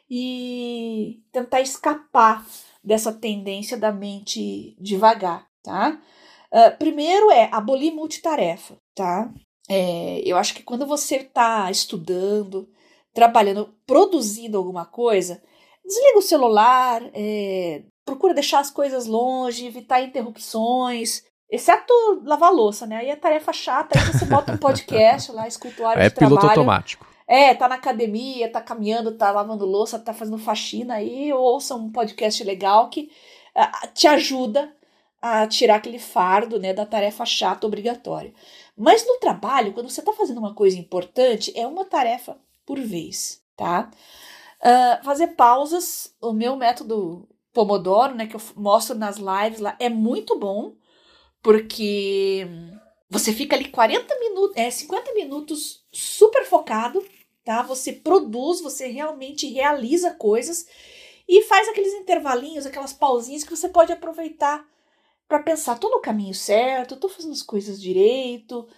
e tentar escapar dessa tendência da mente devagar, tá? Uh, primeiro é abolir multitarefa, tá? É, eu acho que quando você está estudando, trabalhando, produzindo alguma coisa, desliga o celular, é, procura deixar as coisas longe, evitar interrupções, exceto lavar a louça, né? Aí é tarefa chata, aí você bota um podcast lá, escuta o área é de trabalho. É piloto automático. É, tá na academia, tá caminhando, tá lavando louça, tá fazendo faxina, aí ouça um podcast legal que uh, te ajuda a tirar aquele fardo, né, da tarefa chata obrigatória. Mas no trabalho, quando você está fazendo uma coisa importante, é uma tarefa por vez, tá? Uh, fazer pausas, o meu método Pomodoro, né, que eu mostro nas lives lá, é muito bom, porque você fica ali quarenta minutos, é, cinquenta minutos super focado, tá? Você produz, você realmente realiza coisas e faz aqueles intervalinhos, aquelas pausinhas que você pode aproveitar para pensar, tô no caminho certo, tô fazendo as coisas direito,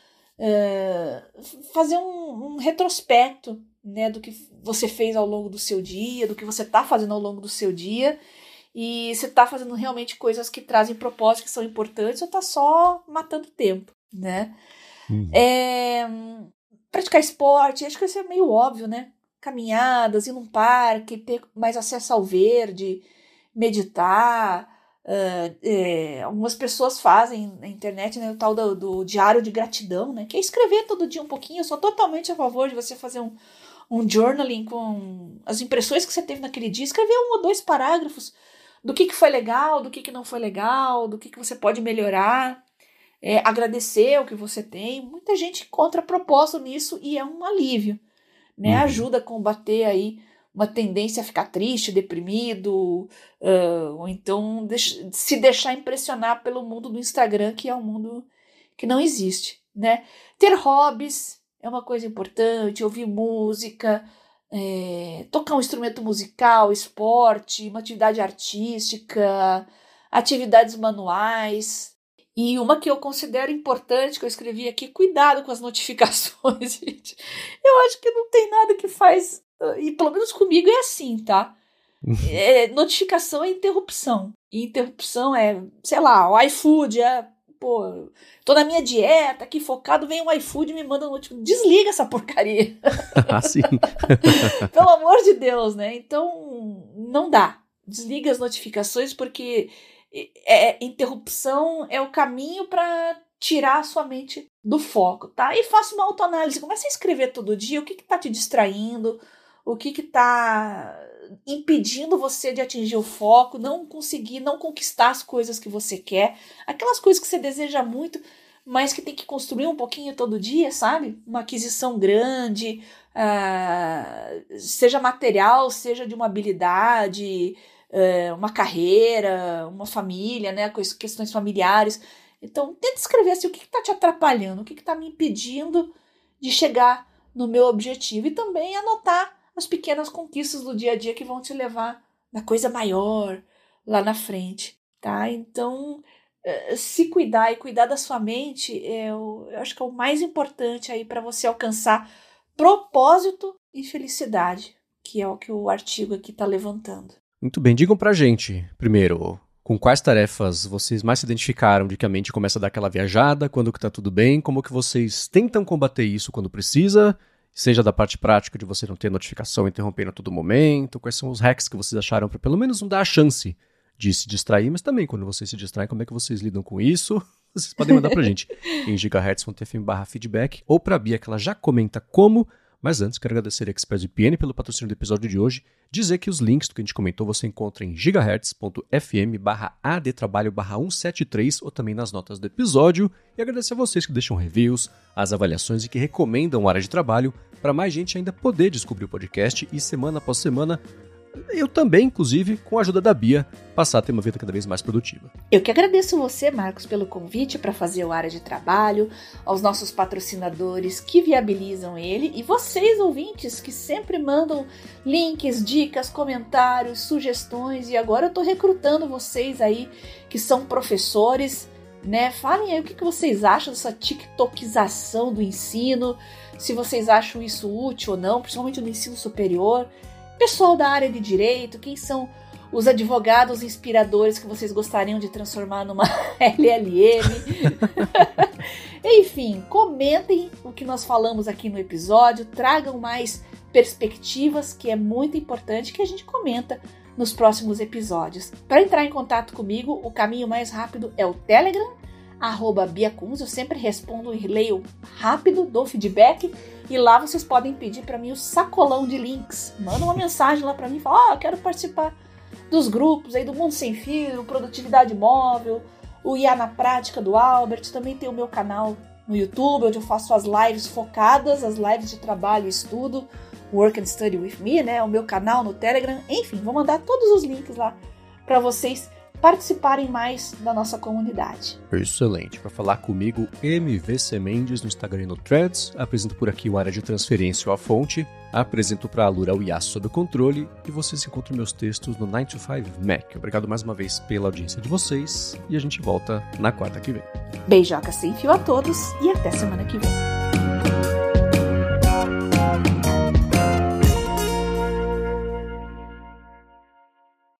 uh, fazer um, um retrospecto, né, do que você fez ao longo do seu dia, do que você está fazendo ao longo do seu dia, e você está fazendo realmente coisas que trazem propósitos, que são importantes, ou está só matando tempo, né? Uhum. É, praticar esporte, acho que isso é meio óbvio, né? Caminhadas, ir num parque, ter mais acesso ao verde, meditar. Uh, é, algumas pessoas fazem na internet, né, o tal do, do diário de gratidão, né? Que é escrever todo dia um pouquinho. Eu sou totalmente a favor de você fazer um, um journaling com as impressões que você teve naquele dia, escrever um ou dois parágrafos do que, que foi legal, do que, que não foi legal, do que, que você pode melhorar, é, agradecer o que você tem. Muita gente encontra propósito nisso e é um alívio, né? Uhum. Ajuda a combater aí uma tendência a ficar triste, deprimido, uh, ou então deix- se deixar impressionar pelo mundo do Instagram, que é um mundo que não existe, né? Ter hobbies é uma coisa importante, ouvir música, é, tocar um instrumento musical, esporte, uma atividade artística, atividades manuais. E uma que eu considero importante, que eu escrevi aqui, cuidado com as notificações, gente. Eu acho que não tem nada que faz, e pelo menos comigo é assim, tá? É, notificação é interrupção. E interrupção é, sei lá, o iFood, é, pô, tô na minha dieta, aqui focado, vem o iFood e me manda notificação. Desliga essa porcaria. Ah, sim. Pelo amor de Deus, né? Então, não dá. Desliga as notificações, porque é, interrupção é o caminho para tirar a sua mente do foco, tá? E faça uma autoanálise. Comece a escrever todo dia o que que tá te distraindo, o que que tá impedindo você de atingir o foco, não conseguir, não conquistar as coisas que você quer, aquelas coisas que você deseja muito, mas que tem que construir um pouquinho todo dia, sabe? Uma aquisição grande, uh, seja material, seja de uma habilidade, uh, uma carreira, uma família, né? Questões familiares. Então, tenta escrever assim, o que está te atrapalhando, o que está me impedindo de chegar no meu objetivo. E também anotar as pequenas conquistas do dia a dia que vão te levar na coisa maior lá na frente, tá? Então, se cuidar e cuidar da sua mente, eu, eu acho que é o mais importante aí para você alcançar propósito e felicidade, que é o que o artigo aqui está levantando. Muito bem, digam pra gente, primeiro, com quais tarefas vocês mais se identificaram de que a mente começa a dar aquela viajada, quando que tá tudo bem, como que vocês tentam combater isso quando precisa, seja da parte prática de você não ter notificação interrompendo a todo momento, quais são os hacks que vocês acharam para pelo menos não dar a chance de se distrair, mas também quando vocês se distraem, como é que vocês lidam com isso? Vocês podem mandar pra gente em gigahertz ponto f m barra feedback ou pra Bia, que ela já comenta como. Mas antes, quero agradecer a ExpressVPN pelo patrocínio do episódio de hoje, dizer que os links do que a gente comentou você encontra em gigahertz ponto f m barra a d trabalho barra cento e setenta e três ou também nas notas do episódio, e agradecer a vocês que deixam reviews, as avaliações e que recomendam a área de trabalho para mais gente ainda poder descobrir o podcast e semana após semana eu também, inclusive, com a ajuda da Bia, passar a ter uma vida cada vez mais produtiva. Eu que agradeço você, Marcos, pelo convite para fazer o Área de Trabalho, aos nossos patrocinadores que viabilizam ele e vocês, ouvintes, que sempre mandam links, dicas, comentários, sugestões, e agora eu estou recrutando vocês aí que são professores, né? Falem aí o que vocês acham dessa tiktokização do ensino, se vocês acham isso útil ou não, principalmente no ensino superior. Pessoal da área de direito, quem são os advogados inspiradores que vocês gostariam de transformar numa L L M? Enfim, comentem o que nós falamos aqui no episódio, tragam mais perspectivas, que é muito importante, que a gente comenta nos próximos episódios. Para entrar em contato comigo, o caminho mais rápido é o Telegram, arroba Bia Kunz. Eu sempre respondo e leio rápido, dou feedback, e lá vocês podem pedir para mim o sacolão de links. Manda uma mensagem lá para mim e fala, ah, eu quero participar dos grupos aí do Mundo Sem Fio, Produtividade Móvel, o I A na Prática do Albert. Também tem o meu canal no YouTube, onde eu faço as lives focadas, as lives de trabalho e estudo, Work and Study with Me, né? O meu canal no Telegram. Enfim, vou mandar todos os links lá para vocês participarem mais da nossa comunidade. Excelente. Para falar comigo, M V C Mendes no Instagram e no Threads. Apresento por aqui o Área de Transferência ou a Fonte. Apresento para a Lura o Yasuo sob controle. E vocês encontram meus textos no nine to five Mac. Obrigado mais uma vez pela audiência de vocês. E a gente volta na quarta que vem. Beijoca sem fio a todos e até semana que vem.